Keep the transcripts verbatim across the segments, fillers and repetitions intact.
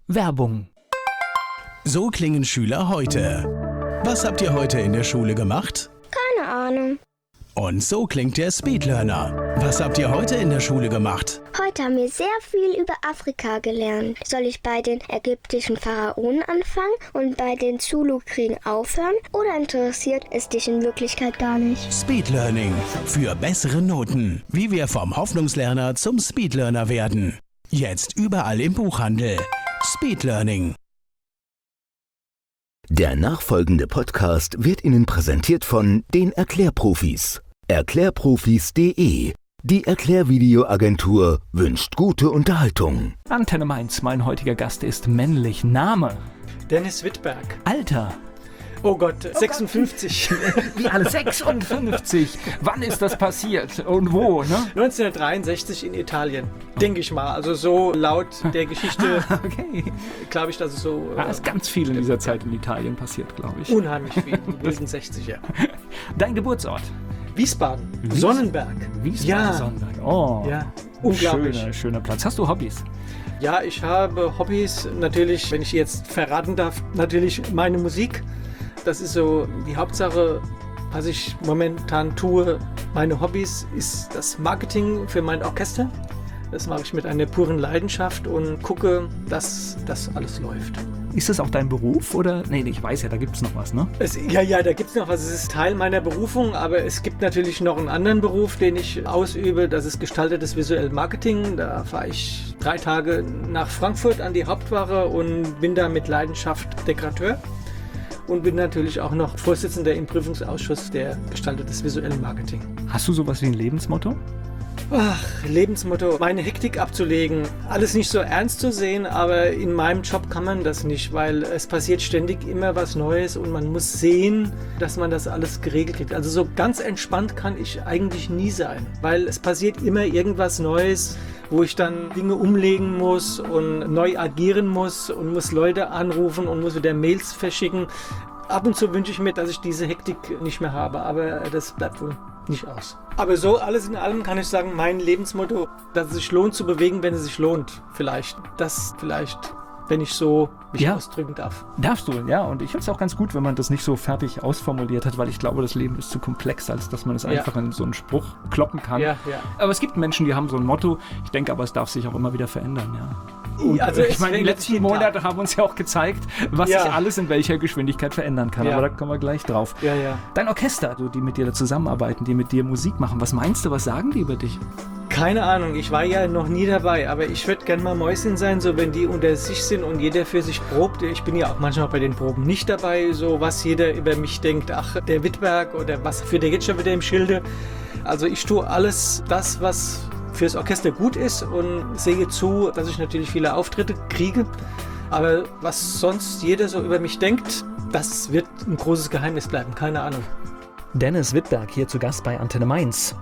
Werbung. So klingen Schüler heute. Was habt ihr heute in der Schule gemacht? Keine Ahnung. Und so klingt der Speedlearner. Was habt ihr heute in der Schule gemacht? Heute haben wir sehr viel über Afrika gelernt. Soll ich bei den ägyptischen Pharaonen anfangen und bei den Zulu-Kriegen aufhören? Oder interessiert es dich in Wirklichkeit gar nicht? Speedlearning. Für bessere Noten. Wie wir vom Hoffnungslerner zum Speedlearner werden. Jetzt überall im Buchhandel. Speedlearning. Der nachfolgende Podcast wird Ihnen präsentiert von den Erklärprofis. Erklärprofis punkt de. Die Erklärvideoagentur wünscht gute Unterhaltung. Antenne Mainz, mein heutiger Gast ist männlich. Name? Dennis Wittberg. Alter? Oh Gott, sechsundfünfzig. Wie alle? sechsundfünfzig? Wann ist das passiert und wo, ne? neunzehnhundertdreiundsechzig in Italien, denke ich mal. Also so laut der Geschichte, Okay. glaube ich, dass es so... Da ist ganz viel in dieser Zeit in Italien passiert, glaube ich. Unheimlich viel, die wilden sechziger. Dein Geburtsort? Wiesbaden, Wies- Sonnenberg. Wiesbaden, Ja. Sonnenberg. Oh, Ja, unglaublich. Schöner, schöner Platz. Hast du Hobbys? Ja, ich habe Hobbys, natürlich, wenn ich jetzt verraten darf, natürlich meine Musik. Das ist so die Hauptsache, was ich momentan tue. Meine Hobbys ist das Marketing für mein Orchester. Das mache ich mit einer puren Leidenschaft und gucke, dass das alles läuft. Ist das auch dein Beruf oder? Nee, nee, ich weiß ja, da gibt es noch was, ne? Es, ja, ja, da gibt es noch was. Es ist Teil meiner Berufung, aber es gibt natürlich noch einen anderen Beruf, den ich ausübe. Das ist gestaltetes visuelles Marketing. Da fahre ich drei Tage nach Frankfurt an die Hauptwache und bin da mit Leidenschaft Dekorateur. Und bin natürlich auch noch Vorsitzender im Prüfungsausschuss der gestaltetes visuelles Marketing. Hast du sowas wie ein Lebensmotto? Ach, Lebensmotto, meine Hektik abzulegen, alles nicht so ernst zu sehen, aber in meinem Job kann man das nicht, weil es passiert ständig immer was Neues und man muss sehen, dass man das alles geregelt kriegt. Also so ganz entspannt kann ich eigentlich nie sein, weil es passiert immer irgendwas Neues, wo ich dann Dinge umlegen muss und neu agieren muss und muss Leute anrufen und muss wieder Mails verschicken. Ab und zu wünsche ich mir, dass ich diese Hektik nicht mehr habe, aber das bleibt wohl nicht aus. Aber so alles in allem kann ich sagen, mein Lebensmotto, dass es sich lohnt zu bewegen, wenn es sich lohnt. Vielleicht. Das vielleicht, wenn ich so mich Ja. ausdrücken darf. Darfst du, ja. Und ich finde es auch ganz gut, wenn man das nicht so fertig ausformuliert hat, weil ich glaube, das Leben ist zu komplex, als dass man es Ja. einfach in so einen Spruch kloppen kann. Ja, ja. Aber es gibt Menschen, die haben so ein Motto. Ich denke aber, es darf sich auch immer wieder verändern, ja. Und, Also äh, es ich meine, die verändert letzten jeden Monate Tag. haben uns ja auch gezeigt, was Ja. sich alles in welcher Geschwindigkeit verändern kann. Ja. Aber da kommen wir gleich drauf. Ja, ja. Dein Orchester, also die mit dir da zusammenarbeiten, die mit dir Musik machen, was meinst du, was sagen die über dich? Keine Ahnung, ich war ja noch nie dabei, aber ich würde gern mal Mäuschen sein, so wenn die unter sich sind und jeder für sich probt. Ich bin ja auch manchmal bei den Proben nicht dabei, so was jeder über mich denkt, ach, der Wittberg oder was führt der jetzt schon wieder im Schilde. Also ich tue alles das, was fürs Orchester gut ist und sehe zu, dass ich natürlich viele Auftritte kriege. Aber was sonst jeder so über mich denkt, das wird ein großes Geheimnis bleiben, keine Ahnung. Dennis Wittberg hier zu Gast bei Antenne Mainz.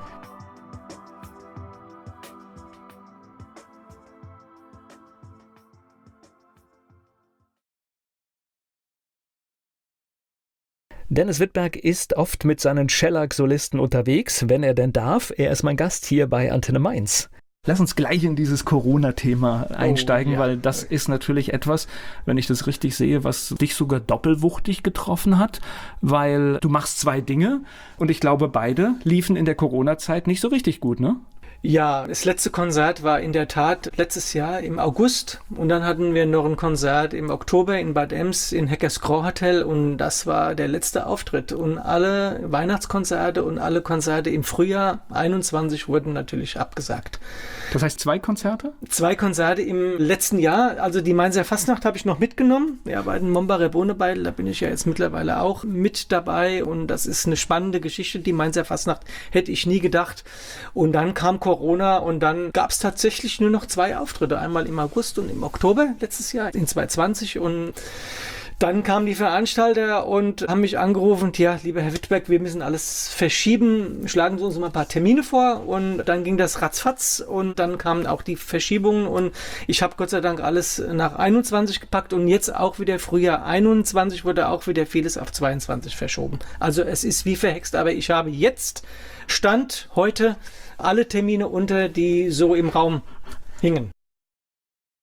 Dennis Wittberg ist oft mit seinen Shellac-Solisten unterwegs, wenn er denn darf. Er ist mein Gast hier bei Antenne Mainz. Lass uns gleich in dieses Corona-Thema einsteigen, ja. weil das ist natürlich etwas, wenn ich das richtig sehe, was dich sogar doppelwuchtig getroffen hat, weil du machst zwei Dinge und ich glaube, beide liefen in der Corona-Zeit nicht so richtig gut, ne? Ja, das letzte Konzert war in der Tat letztes Jahr im August und dann hatten wir noch ein Konzert im Oktober in Bad Ems in Heckers Grand Hotel und das war der letzte Auftritt und alle Weihnachtskonzerte und alle Konzerte im Frühjahr einundzwanzig wurden natürlich abgesagt. Das heißt zwei Konzerte? Zwei Konzerte im letzten Jahr, also die Mainzer Fastnacht habe ich noch mitgenommen, ja, bei den Mombacher Bohnebeil, da bin ich ja jetzt mittlerweile auch mit dabei und das ist eine spannende Geschichte, die Mainzer Fastnacht hätte ich nie gedacht und dann kam Corona und dann gab es tatsächlich nur noch zwei Auftritte, einmal im August und im Oktober letztes Jahr in zwanzig zwanzig und dann kamen die Veranstalter und haben mich angerufen, ja, lieber Herr Wittberg, wir müssen alles verschieben, schlagen Sie uns mal ein paar Termine vor und dann ging das ratzfatz und dann kamen auch die Verschiebungen und ich habe Gott sei Dank alles nach einundzwanzig gepackt und jetzt auch wieder Frühjahr einundzwanzig wurde auch wieder vieles auf zweiundzwanzig verschoben. Also es ist wie verhext, aber ich habe jetzt Stand heute alle Termine unter, die so im Raum hingen.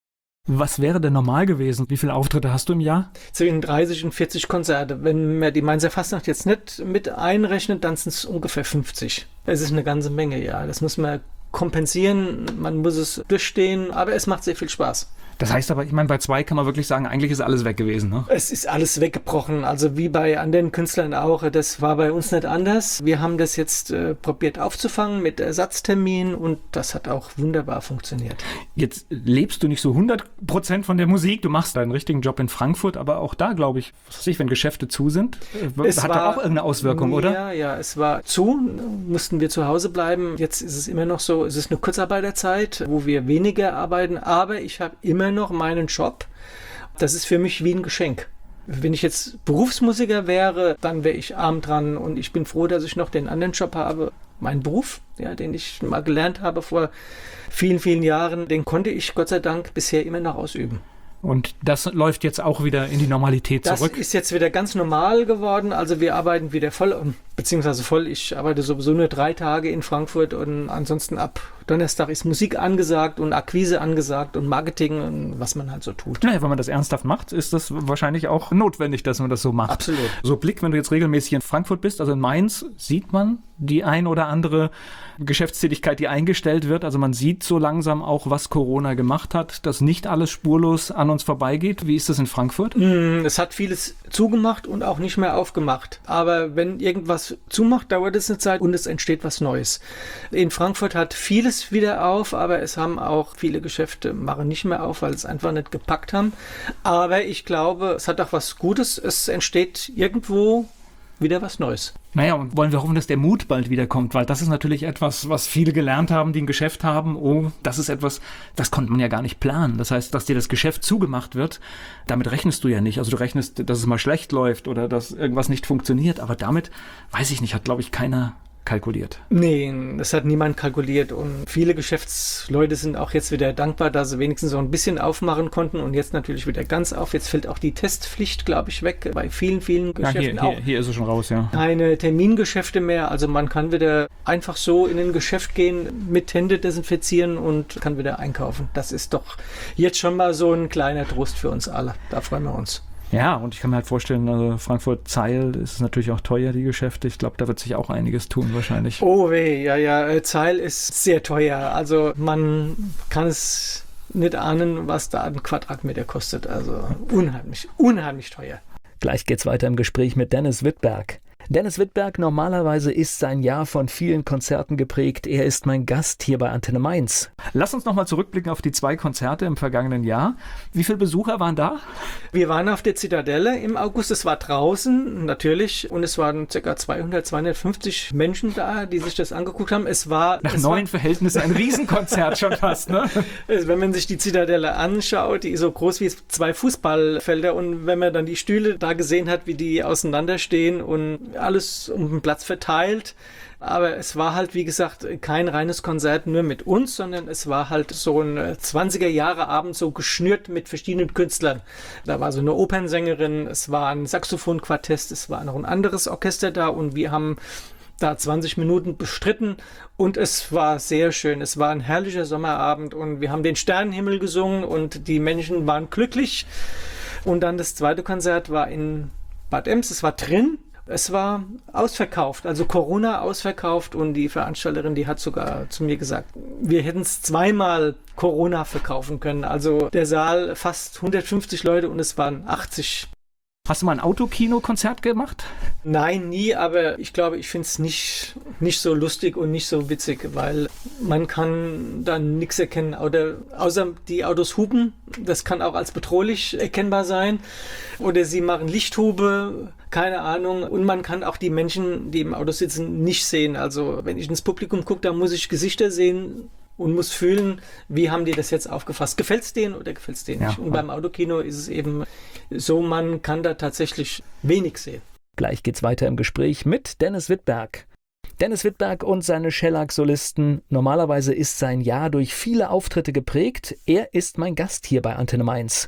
Was wäre denn normal gewesen? Wie viele Auftritte hast du im Jahr? Zwischen dreißig und vierzig Konzerte. Wenn man die Mainzer Fastnacht jetzt nicht mit einrechnet, dann sind es ungefähr fünfzig. Es ist eine ganze Menge, ja. Das muss man kompensieren, man muss es durchstehen, aber es macht sehr viel Spaß. Das heißt aber, ich meine, bei zwei kann man wirklich sagen, eigentlich ist alles weg gewesen, ne? Es ist alles weggebrochen, also wie bei anderen Künstlern auch. Das war bei uns nicht anders. Wir haben das jetzt äh, probiert aufzufangen mit Ersatzterminen und das hat auch wunderbar funktioniert. Jetzt lebst du nicht so hundert Prozent von der Musik, du machst deinen richtigen Job in Frankfurt, aber auch da, glaube ich, was weiß ich, wenn Geschäfte zu sind, es hat war, doch auch irgendeine Auswirkung, oder? Ja, ja, es war zu, mussten wir zu Hause bleiben. Jetzt ist es immer noch so, es ist eine Kurzarbeiterzeit, wo wir weniger arbeiten, aber ich habe immer noch meinen Job. Das ist für mich wie ein Geschenk. Wenn ich jetzt Berufsmusiker wäre, dann wäre ich arm dran und ich bin froh, dass ich noch den anderen Job habe. Mein Beruf, ja, den ich mal gelernt habe vor vielen, vielen Jahren, den konnte ich Gott sei Dank bisher immer noch ausüben. Und das läuft jetzt auch wieder in die Normalität zurück? Das ist jetzt wieder ganz normal geworden. Also wir arbeiten wieder voll, beziehungsweise voll. Ich arbeite sowieso nur drei Tage in Frankfurt und ansonsten ab Donnerstag ist Musik angesagt und Akquise angesagt und Marketing und was man halt so tut. Naja, wenn man das ernsthaft macht, ist das wahrscheinlich auch notwendig, dass man das so macht. Absolut. So Blick, wenn du jetzt regelmäßig in Frankfurt bist, also in Mainz, sieht man die ein oder andere Geschäftstätigkeit, die eingestellt wird. Also man sieht so langsam auch, was Corona gemacht hat, dass nicht alles spurlos an uns vorbeigeht. Wie ist das in Frankfurt? Mm, es hat vieles zugemacht und auch nicht mehr aufgemacht. Aber wenn irgendwas zumacht, dauert es eine Zeit und es entsteht was Neues. In Frankfurt hat vieles wieder auf, aber es haben auch viele Geschäfte machen nicht mehr auf, weil es einfach nicht gepackt haben. Aber ich glaube, es hat auch was Gutes. Es entsteht irgendwo wieder was Neues. Naja, und wollen wir hoffen, dass der Mut bald wiederkommt, weil das ist natürlich etwas, was viele gelernt haben, die ein Geschäft haben. Oh, das ist etwas, das konnte man ja gar nicht planen. Das heißt, dass dir das Geschäft zugemacht wird, damit rechnest du ja nicht. Also du rechnest, dass es mal schlecht läuft oder dass irgendwas nicht funktioniert. Aber damit, weiß ich nicht, hat, glaube ich, keiner kalkuliert. Nee, das hat niemand kalkuliert und viele Geschäftsleute sind auch jetzt wieder dankbar, dass sie wenigstens so ein bisschen aufmachen konnten und jetzt natürlich wieder ganz auf. Jetzt fällt auch die Testpflicht, glaube ich, weg bei vielen, vielen Geschäften. Ja, hier, hier, hier ist es schon raus, ja. Keine Termingeschäfte mehr, also man kann wieder einfach so in ein Geschäft gehen, mit Hände desinfizieren und kann wieder einkaufen. Das ist doch jetzt schon mal so ein kleiner Trost für uns alle. Da freuen wir uns. Ja, und ich kann mir halt vorstellen, also Frankfurt-Zeil ist natürlich auch teuer, die Geschäfte. Ich glaube, da wird sich auch einiges tun wahrscheinlich. Oh weh, ja, ja, Zeil ist sehr teuer. Also man kann es nicht ahnen, was da ein Quadratmeter kostet. Also unheimlich, unheimlich teuer. Gleich geht's weiter im Gespräch mit Dennis Wittberg. Dennis Wittberg, normalerweise ist sein Jahr von vielen Konzerten geprägt. Er ist mein Gast hier bei Antenne Mainz. Lass uns nochmal zurückblicken auf die zwei Konzerte im vergangenen Jahr. Wie viele Besucher waren da? Wir waren auf der Zitadelle im August. Es war draußen, natürlich. Und es waren ca. zweihundert, zweihundertfünfzig Menschen da, die sich das angeguckt haben. Es war... Nach es neuen war, Verhältnissen ein Riesenkonzert schon fast, ne? Wenn man sich die Zitadelle anschaut, die ist so groß wie zwei Fußballfelder. Und wenn man dann die Stühle da gesehen hat, wie die auseinanderstehen und alles um den Platz verteilt. Aber es war halt, wie gesagt, kein reines Konzert nur mit uns, sondern es war halt so ein zwanziger Jahre Abend so geschnürt mit verschiedenen Künstlern. Da war so eine Opernsängerin, es war ein Saxophonquartett, es war noch ein anderes Orchester da und wir haben da zwanzig Minuten bestritten und es war sehr schön. Es war ein herrlicher Sommerabend und wir haben den Sternenhimmel gesungen und die Menschen waren glücklich. Und dann das zweite Konzert war in Bad Ems, es war drin. Es war ausverkauft, also Corona ausverkauft und die Veranstalterin, die hat sogar zu mir gesagt, wir hätten es zweimal Corona verkaufen können. Also der Saal fast hundertfünfzig Leute und es waren achtzig. Hast du mal ein Autokino-Konzert gemacht? Nein, nie, aber ich glaube, ich finde es nicht, nicht so lustig und nicht so witzig, weil man kann dann nichts erkennen, oder, außer die Autos hupen, das kann auch als bedrohlich erkennbar sein, oder sie machen Lichthube, keine Ahnung, und man kann auch die Menschen, die im Auto sitzen, nicht sehen. Also wenn ich ins Publikum gucke, da muss ich Gesichter sehen und muss fühlen, wie haben die das jetzt aufgefasst. Gefällt es denen oder gefällt es denen nicht? Ja. Und beim Autokino ist es eben so, man kann da tatsächlich wenig sehen. Gleich geht's weiter im Gespräch mit Dennis Wittberg. Dennis Wittberg und seine Shellac-Solisten. Normalerweise ist sein Jahr durch viele Auftritte geprägt. Er ist mein Gast hier bei Antenne Mainz.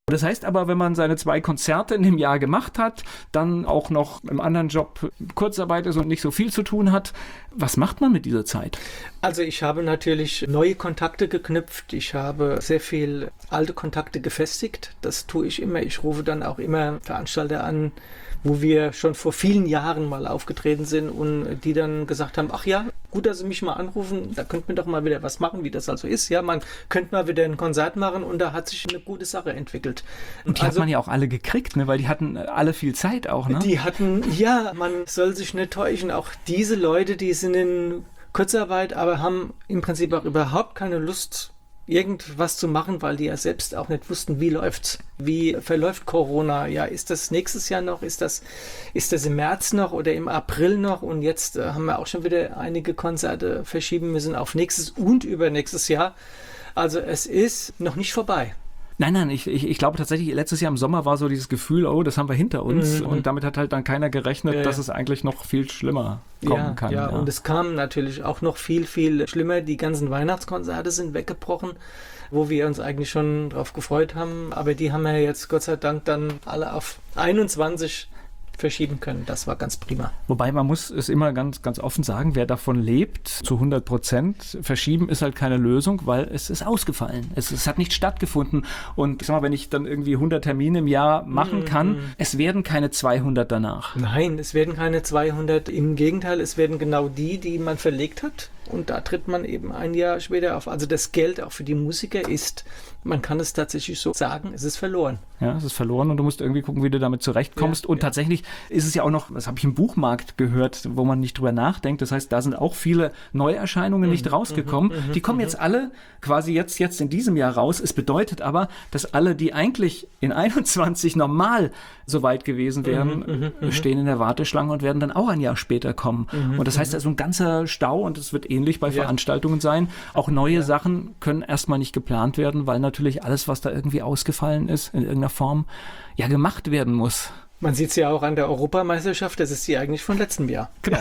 Das heißt aber, wenn man seine zwei Konzerte in dem Jahr gemacht hat, dann auch noch im anderen Job Kurzarbeit ist und nicht so viel zu tun hat, was macht man mit dieser Zeit? Also ich habe natürlich neue Kontakte geknüpft. Ich habe sehr viel alte Kontakte gefestigt. Das tue ich immer. Ich rufe dann auch immer Veranstalter an, wo wir schon vor vielen Jahren mal aufgetreten sind und die dann gesagt haben, ach ja, gut, dass Sie mich mal anrufen, da könnten wir doch mal wieder was machen, wie das also ist. Ja, man könnte mal wieder ein Konzert machen und da hat sich eine gute Sache entwickelt. Und die also, hat man ja auch alle gekriegt, ne? Weil die hatten alle viel Zeit auch, ne? Die hatten, ja, man soll sich nicht täuschen, auch diese Leute, die sind in Kurzarbeit, aber haben im Prinzip auch überhaupt keine Lust, irgendwas zu machen, weil die ja selbst auch nicht wussten, wie läuft's, wie verläuft Corona, ja, ist das nächstes Jahr noch, ist das, ist das im März noch oder im April noch und jetzt äh, haben wir auch schon wieder einige Konzerte verschieben müssen auf nächstes und übernächstes Jahr, also es ist noch nicht vorbei. Nein, nein, ich, ich, ich glaube tatsächlich, letztes Jahr im Sommer war so dieses Gefühl, oh, das haben wir hinter uns mhm. und damit hat halt dann keiner gerechnet, ja, dass es eigentlich noch viel schlimmer kommen ja, kann. Ja, ja, und es kam natürlich auch noch viel, viel schlimmer. Die ganzen Weihnachtskonzerte sind weggebrochen, wo wir uns eigentlich schon drauf gefreut haben, aber die haben wir jetzt Gott sei Dank dann alle auf einundzwanzig verschieben können. Das war ganz prima. Wobei man muss es immer ganz, ganz offen sagen, wer davon lebt, zu hundert Prozent, verschieben ist halt keine Lösung, weil es ist ausgefallen. Es, es hat nicht stattgefunden. Und ich sag mal, wenn ich dann irgendwie hundert Termine im Jahr machen mm, kann, mm. es werden keine zweihundert danach. Nein, es werden keine zweihundert. Im Gegenteil, es werden genau die, die man verlegt hat. Und da tritt man eben ein Jahr später auf. Also das Geld auch für die Musiker ist, man kann es tatsächlich so sagen, es ist verloren. Ja, es ist verloren und du musst irgendwie gucken, wie du damit zurechtkommst. Ja, und ja. tatsächlich ist es ja auch noch, das habe ich im Buchmarkt gehört, wo man nicht drüber nachdenkt. Das heißt, da sind auch viele Neuerscheinungen mhm, nicht rausgekommen. Mhm, die kommen mhm. jetzt alle quasi jetzt, jetzt in diesem Jahr raus. Es bedeutet aber, dass alle, die eigentlich in einundzwanzig normal so weit gewesen wären, mhm, stehen in der Warteschlange und werden dann auch ein Jahr später kommen. Mhm, und das heißt, da ist so ein ganzer Stau und es wird ähnlich bei ja. Veranstaltungen sein. Auch neue ja. Sachen können erstmal nicht geplant werden, weil natürlich alles, was da irgendwie ausgefallen ist, in irgendeiner Form, ja gemacht werden muss. Man sieht es ja auch an der Europameisterschaft, das ist die eigentlich von letztem Jahr. Genau.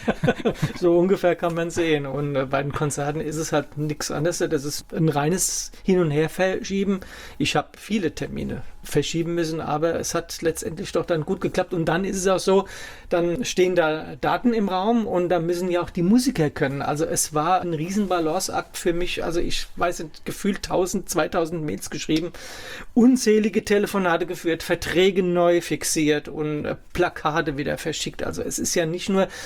So ungefähr kann man sehen. Und äh, bei den Konzerten ist es halt nichts anderes. Das ist ein reines Hin- und Her-Verschieben. Ich habe viele Termine verschieben müssen, aber es hat letztendlich doch dann gut geklappt. Und dann ist es auch so, dann stehen da Daten im Raum und da müssen ja auch die Musiker können. Also es war ein riesen Balanceakt für mich. Also ich weiß nicht, gefühlt tausend, zweitausend Mails geschrieben, unzählige Telefonate geführt, Verträge neu fixiert und äh, Plakate wieder verschickt. Also es ist ja nicht nur,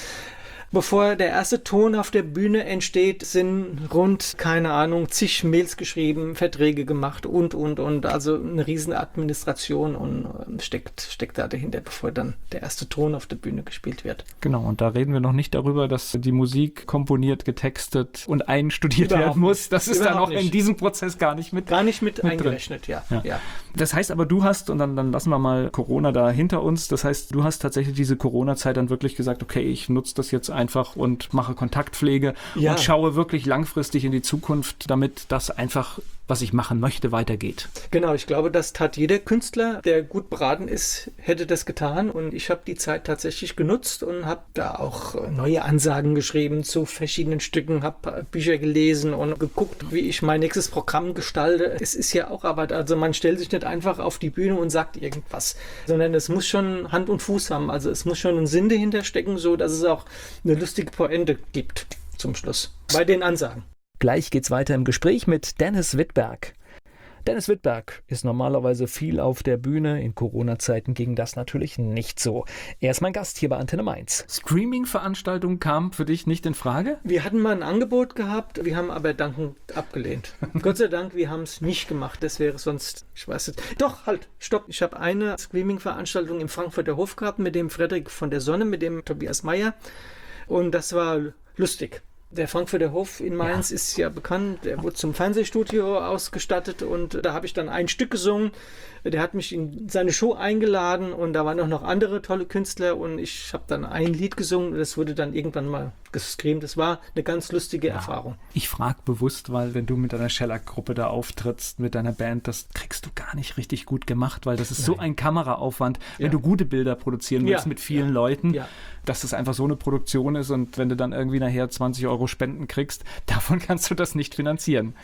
bevor der erste Ton auf der Bühne entsteht, sind rund, keine Ahnung, zig Mails geschrieben, Verträge gemacht und, und, und. Also eine riesen Administration und äh, steckt, steckt da dahinter, bevor dann der erste Ton auf der Bühne gespielt wird. Genau, und da reden wir noch nicht darüber, dass die Musik komponiert, getextet und einstudiert Überhaupt werden muss. Das ist Überhaupt dann auch nicht. in diesem Prozess gar nicht mit Gar nicht mit, mit eingerechnet, ja. Ja. ja. Das heißt aber, du hast, und dann, dann lassen wir mal Corona da hinter uns, das heißt, du hast tatsächlich diese Corona-Zeit dann wirklich gesagt, okay, ich nutze das jetzt einfach und mache Kontaktpflege ja. und schaue wirklich langfristig in die Zukunft, damit das einfach, was ich machen möchte, weitergeht. Genau, ich glaube, das tat jeder Künstler, der gut beraten ist, hätte das getan. Und ich habe die Zeit tatsächlich genutzt und habe da auch neue Ansagen geschrieben zu verschiedenen Stücken, habe Bücher gelesen und geguckt, wie ich mein nächstes Programm gestalte. Es ist ja auch Arbeit, also man stellt sich nicht einfach auf die Bühne und sagt irgendwas, sondern es muss schon Hand und Fuß haben. Also es muss schon ein Sinn dahinter stecken, so dass es auch eine lustige Pointe gibt zum Schluss bei den Ansagen. Gleich geht's weiter im Gespräch mit Dennis Wittberg. Dennis Wittberg ist normalerweise viel auf der Bühne. In Corona-Zeiten ging das natürlich nicht so. Er ist mein Gast hier bei Antenne Mainz. Streaming-Veranstaltung kam für dich nicht in Frage? Wir hatten mal ein Angebot gehabt, wir haben aber dankend abgelehnt. Gott sei Dank, wir haben es nicht gemacht. Das wäre sonst, ich weiß nicht. Doch, halt, stopp. Ich habe eine Streaming-Veranstaltung im Frankfurter Hof gehabt mit dem Frederik von der Sonne, mit dem Tobias Meyer. Und das war lustig. Der Frankfurter Hof in Mainz ja. ist ja bekannt, der wurde zum Fernsehstudio ausgestattet und da habe ich dann ein Stück gesungen. Der hat mich in seine Show eingeladen und da waren auch noch andere tolle Künstler und ich habe dann ein Lied gesungen und das wurde dann irgendwann mal gestreamt. Das war eine ganz lustige ja. Erfahrung. Ich frage bewusst, weil wenn du mit deiner Shellac-Gruppe da auftrittst, mit deiner Band, das kriegst du gar nicht richtig gut gemacht, weil das ist Nein. so ein Kameraaufwand, wenn ja. du gute Bilder produzieren willst ja. mit vielen ja. Leuten, ja. dass das einfach so eine Produktion ist und wenn du dann irgendwie nachher zwanzig Euro Spenden kriegst, davon kannst du das nicht finanzieren.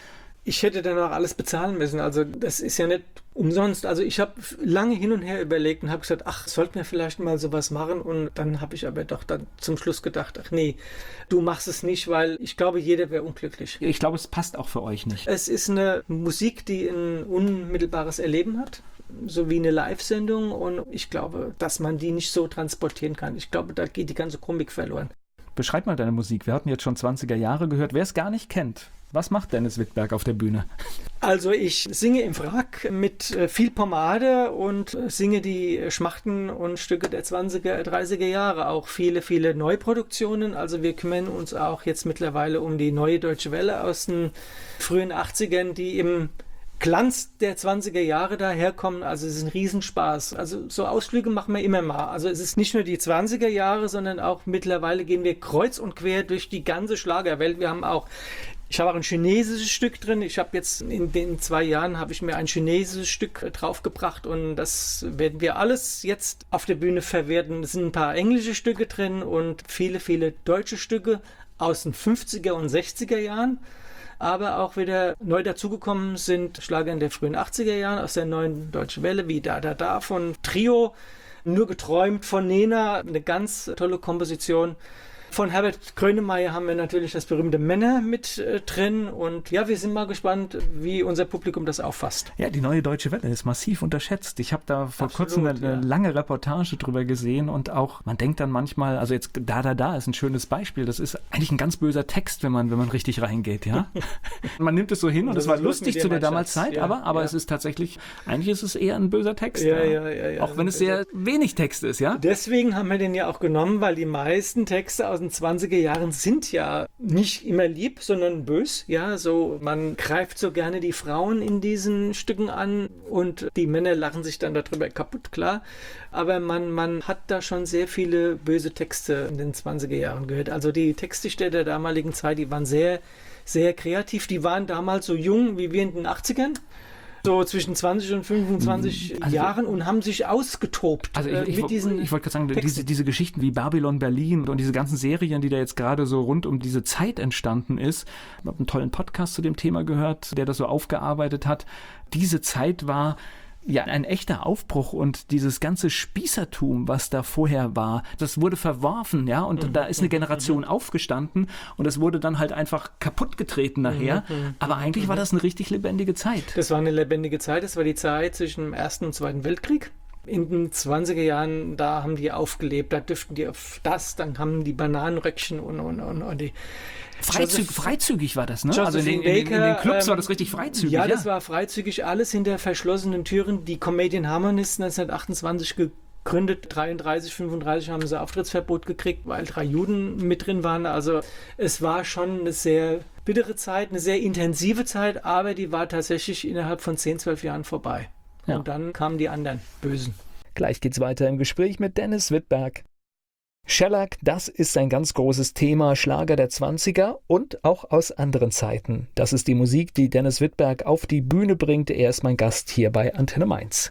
ich hätte dann auch alles bezahlen müssen. Also das ist ja nicht umsonst. Also ich habe lange hin und her überlegt und habe gesagt, ach, sollten wir vielleicht mal sowas machen? Und dann habe ich aber doch dann zum Schluss gedacht, ach nee, du machst es nicht, weil ich glaube, jeder wäre unglücklich. Ich glaube, es passt auch für euch nicht. Es ist eine Musik, die ein unmittelbares Erleben hat, so wie eine Live-Sendung, und ich glaube, dass man die nicht so transportieren kann. Ich glaube, da geht die ganze Komik verloren. Beschreib mal deine Musik. Wir hatten jetzt schon zwanziger Jahre gehört. Wer es gar nicht kennt, was macht Dennis Wittberg auf der Bühne? Also ich singe im Frack mit viel Pomade und singe die Schmachten und Stücke der zwanziger, dreißiger Jahre. Auch viele, viele Neuproduktionen. Also wir kümmern uns auch jetzt mittlerweile um die Neue Deutsche Welle aus den frühen achtzigern, die im Glanz der zwanziger Jahre daherkommen. Also es ist ein Riesenspaß. Also so Ausflüge machen wir immer mal. Also es ist nicht nur die zwanziger Jahre, sondern auch mittlerweile gehen wir kreuz und quer durch die ganze Schlagerwelt. Wir haben auch Ich habe auch ein chinesisches Stück drin. Ich habe jetzt in den zwei Jahren habe ich mir ein chinesisches Stück draufgebracht und das werden wir alles jetzt auf der Bühne verwerten. Es sind ein paar englische Stücke drin und viele, viele deutsche Stücke aus den fünfziger und sechziger Jahren. Aber auch wieder neu dazugekommen sind Schlager in der frühen achtziger Jahren aus der Neuen Deutschen Welle, wie Da Da Da von Trio, Nur geträumt von Nena, eine ganz tolle Komposition. Von Herbert Grönemeyer haben wir natürlich das berühmte Männer mit äh, drin und ja, wir sind mal gespannt, wie unser Publikum das auffasst. Ja, die Neue Deutsche Welle ist massiv unterschätzt. Ich habe da vor Absolut, kurzem eine, eine ja. lange Reportage drüber gesehen und auch, man denkt dann manchmal, also jetzt Da Da Da ist ein schönes Beispiel, das ist eigentlich ein ganz böser Text, wenn man, wenn man richtig reingeht, ja. Man nimmt es so hin und es war lustig zu der damals Zeit, ja, aber, aber ja. es ist tatsächlich, eigentlich ist es eher ein böser Text. Ja, ja, ja, ja. Auch wenn es sehr wenig Text ist, ja. Deswegen haben wir den ja auch genommen, weil die meisten Texte aus den zwanziger Jahren sind ja nicht immer lieb, sondern bös. Ja, so man greift so gerne die Frauen in diesen Stücken an und die Männer lachen sich dann darüber kaputt, klar. Aber man, man hat da schon sehr viele böse Texte in den zwanziger Jahren gehört. Also die Textdichter der damaligen Zeit, die waren sehr, sehr kreativ. Die waren damals so jung wie wir in den achtzigern. So zwischen zwanzig und fünfundzwanzig also, Jahren und haben sich ausgetobt. Also ich, äh, ich, mit ich, diesen ich wollte gerade sagen, Texten. diese, diese Geschichten wie Babylon Berlin und diese ganzen Serien, die da jetzt gerade so rund um diese Zeit entstanden ist. Ich habe einen tollen Podcast zu dem Thema gehört, der das so aufgearbeitet hat. Diese Zeit war ja ein echter Aufbruch und dieses ganze Spießertum, was da vorher war, das wurde verworfen, ja, und mhm. da ist eine Generation mhm. aufgestanden und es wurde dann halt einfach kaputt getreten nachher, mhm. aber eigentlich mhm. war das eine richtig lebendige Zeit. Das war eine lebendige Zeit, das war die Zeit zwischen dem Ersten und Zweiten Weltkrieg. In den zwanziger Jahren, da haben die aufgelebt, da dürften die auf das, dann haben die Bananenröckchen und, und, und, und die Freizügig, freizügig war das, ne? Josephine also in den, in, in, in den Clubs ähm, war das richtig freizügig. Ja, ja, das war freizügig, alles hinter verschlossenen Türen. Die Comedian Harmonists neunzehnhundertachtundzwanzig gegründet, dreiunddreißig, fünfunddreißig haben sie Auftrittsverbot gekriegt, weil drei Juden mit drin waren. Also es war schon eine sehr bittere Zeit, eine sehr intensive Zeit, aber die war tatsächlich innerhalb von zehn, zwölf Jahren vorbei. Ja. Und dann kamen die anderen Bösen. Gleich geht's weiter im Gespräch mit Dennis Wittberg. Shellac, das ist ein ganz großes Thema, Schlager der zwanziger und auch aus anderen Zeiten. Das ist die Musik, die Dennis Wittberg auf die Bühne bringt. Er ist mein Gast hier bei Antenne Mainz.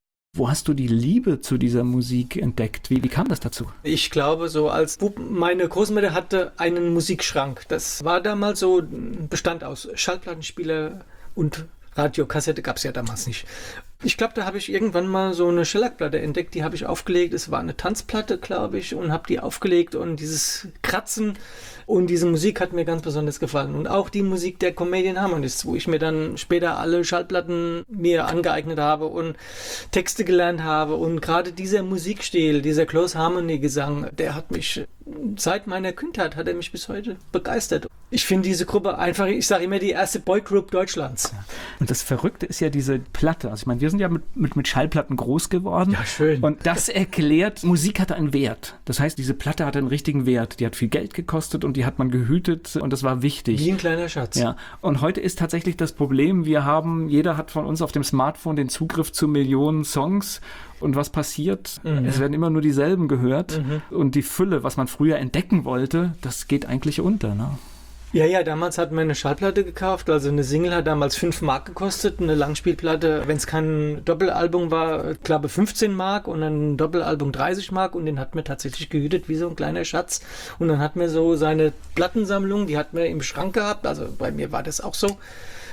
Wo hast du die Liebe zu dieser Musik entdeckt? Wie, wie kam das dazu? Ich glaube, so als Bub, meine Großmutter hatte einen Musikschrank. Das war damals so, bestand aus Schallplattenspieler und Radiokassette gab es ja damals nicht. Ich glaube, da habe ich irgendwann mal so eine Shellac-Platte entdeckt, die habe ich aufgelegt. Es war eine Tanzplatte, glaube ich, und habe die aufgelegt und dieses Kratzen und diese Musik hat mir ganz besonders gefallen. Und auch die Musik der Comedian Harmonists, wo ich mir dann später alle Schallplatten mir angeeignet habe und Texte gelernt habe. Und gerade dieser Musikstil, dieser Close Harmony Gesang, der hat mich seit meiner Kindheit, hat er mich bis heute begeistert. Ich finde diese Gruppe einfach, ich sage immer, die erste Boygroup Deutschlands. Und das Verrückte ist ja diese Platte. Also ich meine, wir sind ja mit, mit, mit Schallplatten groß geworden. Ja, schön. Und das erklärt, Musik hatte einen Wert. Das heißt, diese Platte hatte einen richtigen Wert. Die hat viel Geld gekostet und die hat man gehütet und das war wichtig. Wie ein kleiner Schatz. Ja. Und heute ist tatsächlich das Problem, wir haben, jeder hat von uns auf dem Smartphone den Zugriff zu Millionen Songs. Und was passiert? Mhm. Es werden immer nur dieselben gehört. Mhm. Und die Fülle, was man früher entdecken wollte, das geht eigentlich unter, ne? Ja, ja, damals hat man eine Schallplatte gekauft, also eine Single hat damals fünf Mark gekostet, eine Langspielplatte, wenn es kein Doppelalbum war, ich glaube fünfzehn Mark und ein Doppelalbum dreißig Mark und den hat man tatsächlich gehütet wie so ein kleiner Schatz und dann hat man so seine Plattensammlung, die hat man im Schrank gehabt, also bei mir war das auch so.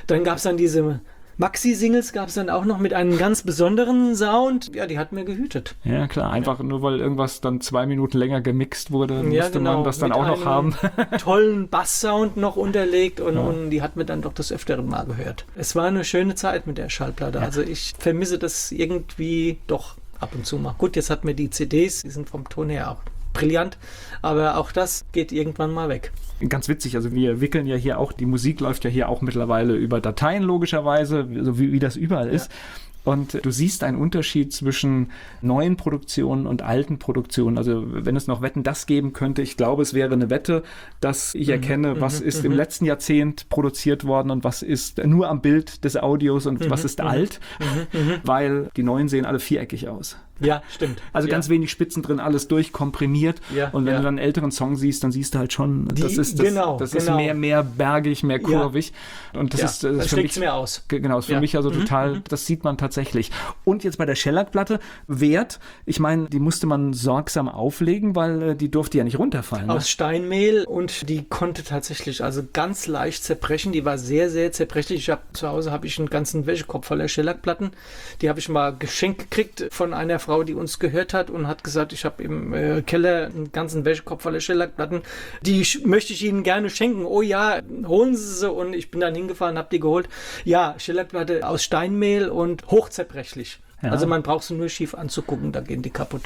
Dann gab es dann diese Maxi-Singles, gab es dann auch noch mit einem ganz besonderen Sound. Ja, die hat mir gehütet. Ja, klar. Einfach nur, weil irgendwas dann zwei Minuten länger gemixt wurde, ja, musste genau. man das dann mit auch noch haben. Tollen Basssound noch unterlegt und, ja. und die hat mir dann doch des Öfteren mal gehört. Es war eine schöne Zeit mit der Schallplatte. Ja. Also ich vermisse das irgendwie doch ab und zu mal. Gut, jetzt hat mir die C Ds, die sind vom Ton her auch brillant, aber auch das geht irgendwann mal weg. Ganz witzig, also wir wickeln ja hier auch, die Musik läuft ja hier auch mittlerweile über Dateien logischerweise, so wie, wie das überall ja. ist. Und du siehst einen Unterschied zwischen neuen Produktionen und alten Produktionen. Also wenn es noch Wetten, das geben könnte, ich glaube, es wäre eine Wette, dass ich mhm, erkenne, was mhm, ist mhm. im letzten Jahrzehnt produziert worden und was ist nur am Bild des Audios und mhm, was ist mhm, alt, mhm, weil die neuen sehen alle viereckig aus. Ja, stimmt. Also ja. ganz wenig Spitzen drin, alles durchkomprimiert. Ja, und wenn ja. du dann einen älteren Song siehst, dann siehst du halt schon, die, das ist das, genau, das genau. ist mehr, mehr bergig, mehr kurvig. Ja. Und das ja, ist, das dann ist für mich mehr aus. Genau, ist für ja. mich also mhm, total, mhm. das sieht man tatsächlich. Und jetzt bei der Shellac-Platte, Wert, ich meine, die musste man sorgsam auflegen, weil äh, die durfte ja nicht runterfallen. Aus ne? Steinmehl und die konnte tatsächlich also ganz leicht zerbrechen. Die war sehr, sehr zerbrechlich. Ich hab, zu Hause habe ich einen ganzen Wäschekorb voller Shellac-Platten. Die habe ich mal geschenkt gekriegt von einer Frau, die uns gehört hat und hat gesagt, ich habe im äh, Keller einen ganzen Wäschekorb voller Shellac-Platten. Die sch- möchte ich Ihnen gerne schenken. Oh ja, holen Sie sie. Und ich bin dann hingefahren, habe die geholt. Ja, Shellac-Platte aus Steinmehl und hochzerbrechlich. Ja. Also man braucht sie nur schief anzugucken, da gehen die kaputt.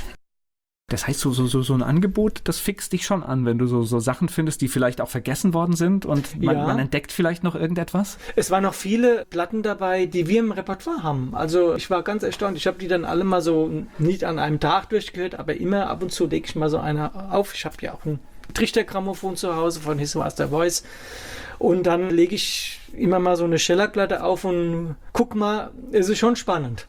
Das heißt, so, so, so ein Angebot, das fixt dich schon an, wenn du so, so Sachen findest, die vielleicht auch vergessen worden sind und man, ja. man entdeckt vielleicht noch irgendetwas? Es waren noch viele Platten dabei, die wir im Repertoire haben. Also ich war ganz erstaunt. Ich habe die dann alle mal so nicht an einem Tag durchgehört, aber immer ab und zu lege ich mal so eine auf. Ich habe ja auch ein Trichtergrammophon zu Hause von His Was the Voice. Und dann lege ich immer mal so eine Shellac-Platte auf und guck mal, es ist schon spannend.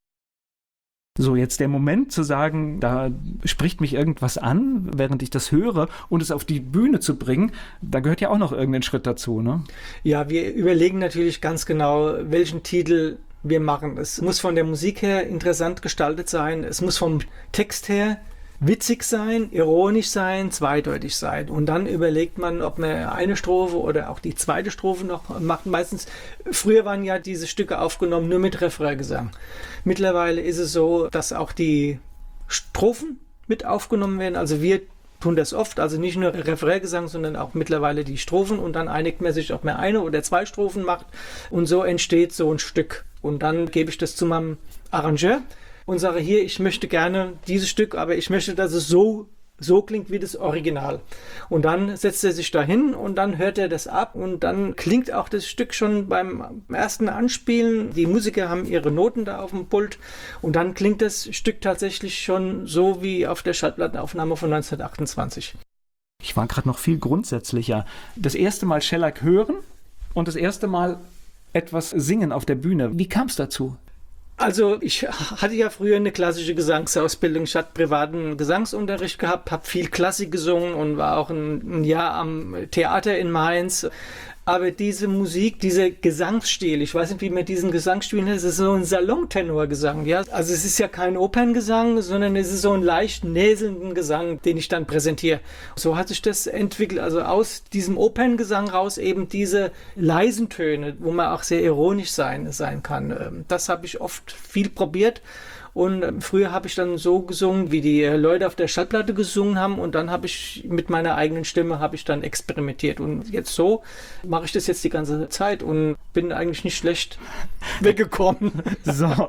So, jetzt der Moment zu sagen, da spricht mich irgendwas an, während ich das höre, und es auf die Bühne zu bringen, da gehört ja auch noch irgendein Schritt dazu, ne? Ja, wir überlegen natürlich ganz genau, welchen Titel wir machen. Es muss von der Musik her interessant gestaltet sein, es muss vom Text her witzig sein, ironisch sein, zweideutig sein. Und dann überlegt man, ob man eine Strophe oder auch die zweite Strophe noch macht. Meistens, früher waren ja diese Stücke aufgenommen nur mit Refraingesang. Mittlerweile ist es so, dass auch die Strophen mit aufgenommen werden. Also wir tun das oft, also nicht nur Refraingesang, sondern auch mittlerweile die Strophen. Und dann einigt man sich, ob man eine oder zwei Strophen macht. Und so entsteht so ein Stück. Und dann gebe ich das zu meinem Arrangeur und sage, hier, ich möchte gerne dieses Stück, aber ich möchte, dass es so, so klingt wie das Original. Und dann setzt er sich dahin und dann hört er das ab und dann klingt auch das Stück schon beim ersten Anspielen. Die Musiker haben ihre Noten da auf dem Pult und dann klingt das Stück tatsächlich schon so wie auf der Schallplattenaufnahme von neunzehnhundertachtundzwanzig. Ich war gerade noch viel grundsätzlicher. Das erste Mal Shellac hören und das erste Mal etwas singen auf der Bühne. Wie kam es dazu? Also ich hatte ja früher eine klassische Gesangsausbildung. Ich hatte privaten Gesangsunterricht gehabt, habe viel Klassik gesungen und war auch ein, ein Jahr am Theater in Mainz. Aber diese Musik, dieser Gesangsstil, ich weiß nicht, wie man diesen Gesangsstil nennt, es ist so ein Salontenorgesang. Ja? Also es ist ja kein Operngesang, sondern es ist so ein leicht näselnden Gesang, den ich dann präsentiere. So hat sich das entwickelt, also aus diesem Operngesang raus eben diese leisen Töne, wo man auch sehr ironisch sein, sein kann. Das habe ich oft viel probiert. Und früher habe ich dann so gesungen, wie die Leute auf der Schallplatte gesungen haben und dann habe ich mit meiner eigenen Stimme habe ich dann experimentiert und jetzt so mache ich das jetzt die ganze Zeit und bin eigentlich nicht schlecht weggekommen. So.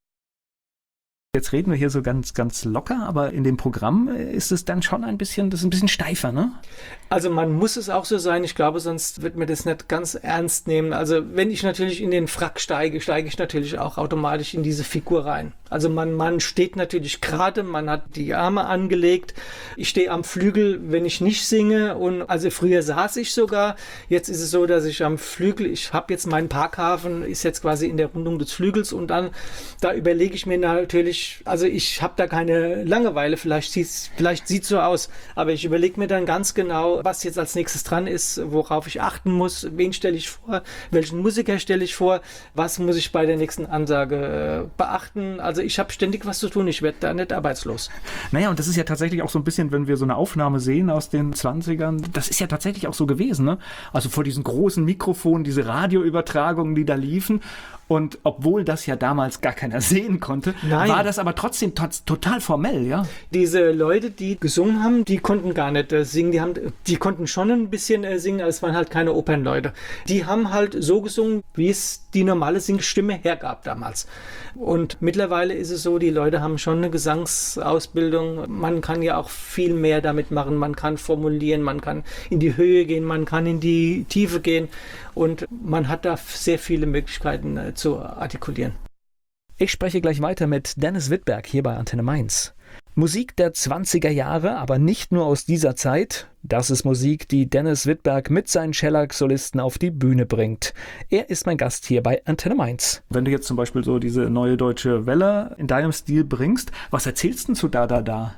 Jetzt reden wir hier so ganz, ganz locker, aber in dem Programm ist es dann schon ein bisschen, das ist ein bisschen steifer, ne? Also man muss es auch so sein, ich glaube, sonst wird mir das nicht ganz ernst nehmen. Also wenn ich natürlich in den Frack steige, steige ich natürlich auch automatisch in diese Figur rein. Also man, man steht natürlich gerade, man hat die Arme angelegt. Ich stehe am Flügel, wenn ich nicht singe. Und also früher saß ich sogar. Jetzt ist es so, dass ich am Flügel, ich habe jetzt meinen Parkhafen, ist jetzt quasi in der Rundung des Flügels und dann, da überlege ich mir natürlich, also ich habe da keine Langeweile, vielleicht sieht es vielleicht sieht's so aus, aber ich überlege mir dann ganz genau, was jetzt als nächstes dran ist, worauf ich achten muss, wen stelle ich vor, welchen Musiker stelle ich vor, was muss ich bei der nächsten Ansage äh, beachten. Also Also ich habe ständig was zu tun, ich werde da nicht arbeitslos. Naja, und das ist ja tatsächlich auch so ein bisschen, wenn wir so eine Aufnahme sehen aus den zwanzigern, das ist ja tatsächlich auch so gewesen, ne? Also vor diesen großen Mikrofonen, diese Radioübertragungen, die da liefen. Und obwohl das ja damals gar keiner sehen konnte, Nein. war das aber trotzdem to- total formell, ja. Diese Leute, die gesungen haben, die konnten gar nicht äh, singen. Die haben, die konnten schon ein bisschen äh, singen, aber es waren halt keine Opernleute. Die haben halt so gesungen, wie es die normale Singstimme hergab damals. Und mittlerweile ist es so, die Leute haben schon eine Gesangsausbildung. Man kann ja auch viel mehr damit machen. Man kann formulieren, man kann in die Höhe gehen, man kann in die Tiefe gehen. Und man hat da sehr viele Möglichkeiten äh, zu artikulieren. Ich spreche gleich weiter mit Dennis Wittberg hier bei Antenne Mainz. Musik der zwanziger Jahre, aber nicht nur aus dieser Zeit. Das ist Musik, die Dennis Wittberg mit seinen Shellac-Solisten auf die Bühne bringt. Er ist mein Gast hier bei Antenne Mainz. Wenn du jetzt zum Beispiel so diese neue deutsche Welle in deinem Stil bringst, was erzählst du zu Da Da Da?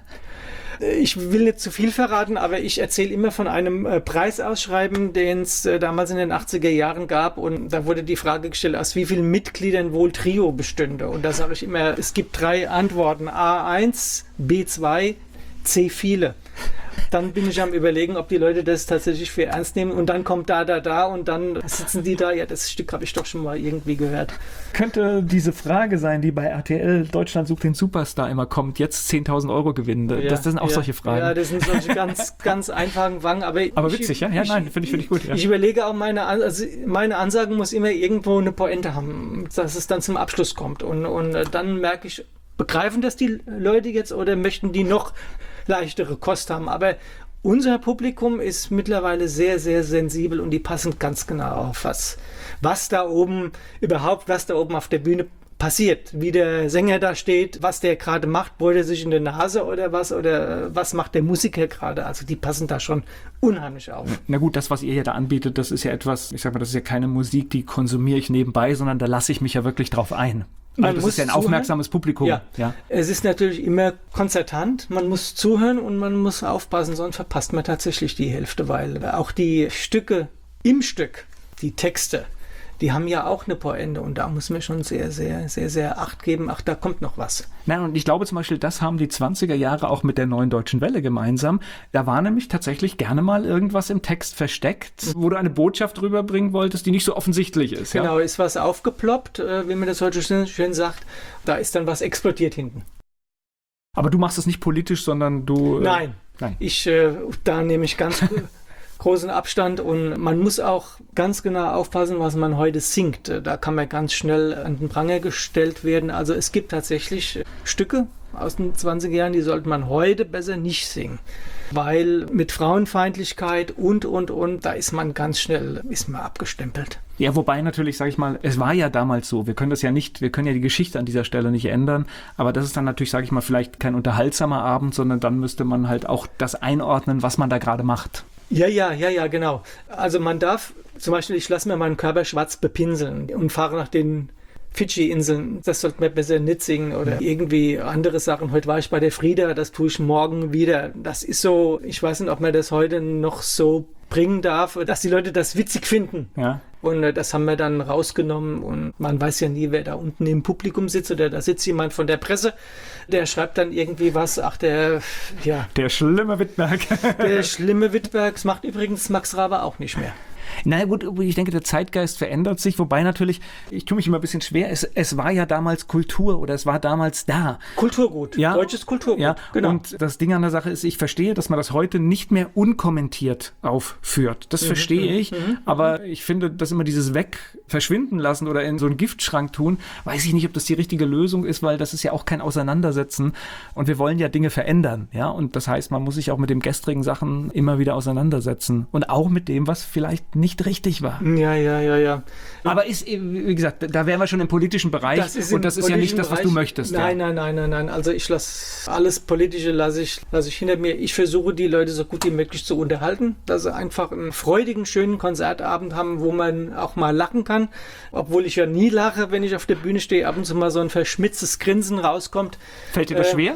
Ich will nicht zu viel verraten, aber ich erzähle immer von einem äh, Preisausschreiben, den es äh, damals in den achtziger Jahren gab. Und da wurde die Frage gestellt, aus wie vielen Mitgliedern wohl Trio bestünde. Und da sage ich immer, es gibt drei Antworten. A eins, B zwei, C viele. Dann bin ich am Überlegen, ob die Leute das tatsächlich für ernst nehmen. Und dann kommt Da, Da, Da und dann sitzen die da. Ja, das Stück habe ich doch schon mal irgendwie gehört. Könnte diese Frage sein, die bei R T L Deutschland sucht den Superstar immer kommt, jetzt zehntausend Euro gewinnen. Das, Ja, das sind auch ja, solche Fragen. Ja, das sind solche ganz, ganz einfachen Fragen. Aber, Aber ich, witzig, ja? Ja, ich, nein, finde ich, find ich gut. Ja. Ich überlege auch, meine, also meine Ansage muss immer irgendwo eine Pointe haben, dass es dann zum Abschluss kommt. Und, und dann merke ich, begreifen das die Leute jetzt oder möchten die noch leichtere Kost haben? Aber unser Publikum ist mittlerweile sehr, sehr sensibel und die passen ganz genau auf, was, was da oben überhaupt, was da oben auf der Bühne passiert. Wie der Sänger da steht, was der gerade macht, bohrt er sich in die Nase oder was, oder was macht der Musiker gerade. Also die passen da schon unheimlich auf. Na gut, das, was ihr hier da anbietet, das ist ja etwas, ich sag mal, das ist ja keine Musik, die konsumiere ich nebenbei, sondern da lasse ich mich ja wirklich drauf ein. Man das muss ist ja ein zuhören. aufmerksames Publikum. Ja. Ja. Es ist natürlich immer konzertant. Man muss zuhören und man muss aufpassen, sonst verpasst man tatsächlich die Hälfte, weil auch die Stücke im Stück, die Texte, die haben ja auch eine Pointe und da muss man schon sehr, sehr, sehr, sehr Acht geben. Ach, da kommt noch was. Nein, und ich glaube zum Beispiel, das haben die zwanziger Jahre auch mit der Neuen Deutschen Welle gemeinsam. Da war nämlich tatsächlich gerne mal irgendwas im Text versteckt, wo du eine Botschaft rüberbringen wolltest, die nicht so offensichtlich ist. Genau, Ja? ist was aufgeploppt, äh, wie man das heute schön, schön sagt. Da ist dann was explodiert hinten. Aber du machst es nicht politisch, sondern du... Äh, Nein, nein. ich, äh, da nehme ich ganz großen Abstand und man muss auch ganz genau aufpassen, was man heute singt. Da kann man ganz schnell an den Pranger gestellt werden. Also es gibt tatsächlich Stücke aus den zwanziger Jahren, die sollte man heute besser nicht singen. Weil mit Frauenfeindlichkeit und, und, und, da ist man ganz schnell, ist man abgestempelt. Ja, wobei natürlich, sage ich mal, es war ja damals so, wir können das ja nicht, wir können ja die Geschichte an dieser Stelle nicht ändern, aber das ist dann natürlich, sage ich mal, vielleicht kein unterhaltsamer Abend, sondern dann müsste man halt auch das einordnen, was man da gerade macht. Ja, ja, ja, ja, genau. Also man darf, zum Beispiel, ich lasse mir meinen Körper schwarz bepinseln und fahre nach den Fidschi-Inseln, das sollte man besser nicht singen oder ja. irgendwie andere Sachen. Heute war ich bei der Frieda, das tue ich morgen wieder. Das ist so, ich weiß nicht, ob man das heute noch so bringen darf, dass die Leute das witzig finden. Ja. Und äh, das haben wir dann rausgenommen und man weiß ja nie, wer da unten im Publikum sitzt oder da sitzt jemand von der Presse, der schreibt dann irgendwie was, ach der, ja. Der schlimme Wittberg. Der schlimme Wittberg, das macht übrigens Max Rabe auch nicht mehr. Na gut, ich denke, der Zeitgeist verändert sich, wobei natürlich, ich tue mich immer ein bisschen schwer, es, es war ja damals Kultur oder es war damals da. Kulturgut, ja, deutsches Kulturgut, ja, genau. Und das Ding an der Sache ist, ich verstehe, dass man das heute nicht mehr unkommentiert aufführt. Das mhm, verstehe ich, mhm, aber ich finde, dass immer dieses Weg verschwinden lassen oder in so einen Giftschrank tun, weiß ich nicht, ob das die richtige Lösung ist, weil das ist ja auch kein Auseinandersetzen und wir wollen ja Dinge verändern, ja, und das heißt, man muss sich auch mit den gestrigen Sachen immer wieder auseinandersetzen und auch mit dem, was vielleicht nicht richtig war. Ja, ja, ja, ja. Aber ist, wie gesagt, da wären wir schon im politischen Bereich das ist und das ist ja nicht das, was Bereich. du möchtest. Nein, ja. nein, nein, nein, nein. Also ich lasse alles Politische lasse ich, lasse ich hinter mir. Ich versuche die Leute so gut wie möglich zu unterhalten, dass sie einfach einen freudigen, schönen Konzertabend haben, wo man auch mal lachen kann. Obwohl ich ja nie lache, wenn ich auf der Bühne stehe, ab und zu mal so ein verschmitztes Grinsen rauskommt. Fällt dir das äh, schwer?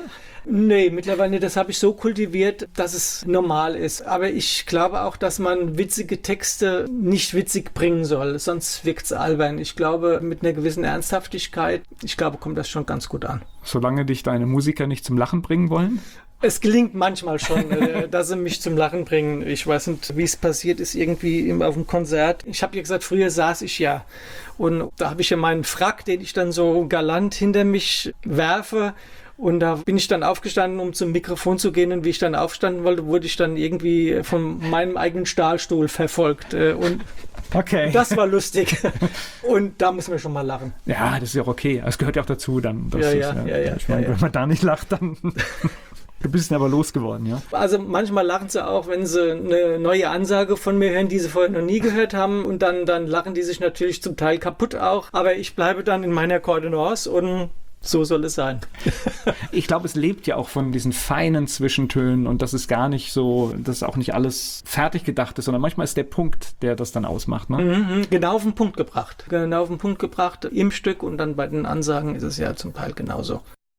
Nee, mittlerweile, das habe ich so kultiviert, dass es normal ist. Aber ich glaube auch, dass man witzige Texte nicht witzig bringen soll, sonst wirkt es albern. Ich glaube, mit einer gewissen Ernsthaftigkeit, ich glaube, kommt das schon ganz gut an. Solange dich deine Musiker nicht zum Lachen bringen wollen? Es gelingt manchmal schon, äh, dass sie mich zum Lachen bringen. Ich weiß nicht, wie es passiert ist, irgendwie im, auf dem Konzert. Ich habe ja gesagt, früher saß ich ja. Und da habe ich ja meinen Frack, den ich dann so galant hinter mich werfe. Und da bin ich dann aufgestanden, um zum Mikrofon zu gehen. Und wie ich dann aufstanden wollte, wurde ich dann irgendwie von meinem eigenen Stahlstuhl verfolgt. Und okay. Das war lustig. Und da müssen wir schon mal lachen. Ja, das ist ja auch okay. Es gehört ja auch dazu dann. Ja, ist, ja, ja, ja, ich meine, ja, ja. wenn man da nicht lacht, dann... Du bist aber losgeworden, ja? Also manchmal lachen sie auch, wenn sie eine neue Ansage von mir hören, die sie vorher noch nie gehört haben. Und dann, dann lachen die sich natürlich zum Teil kaputt auch. Aber ich bleibe dann in meiner Kontenance und so soll es sein. Ich glaube, es lebt ja auch von diesen feinen Zwischentönen und das ist gar nicht so, dass auch nicht alles fertig gedacht ist, sondern manchmal ist der Punkt, der das dann ausmacht. Ne? Mhm, genau auf den Punkt gebracht. Genau auf den Punkt gebracht im Stück und dann bei den Ansagen ist es ja zum Teil genauso.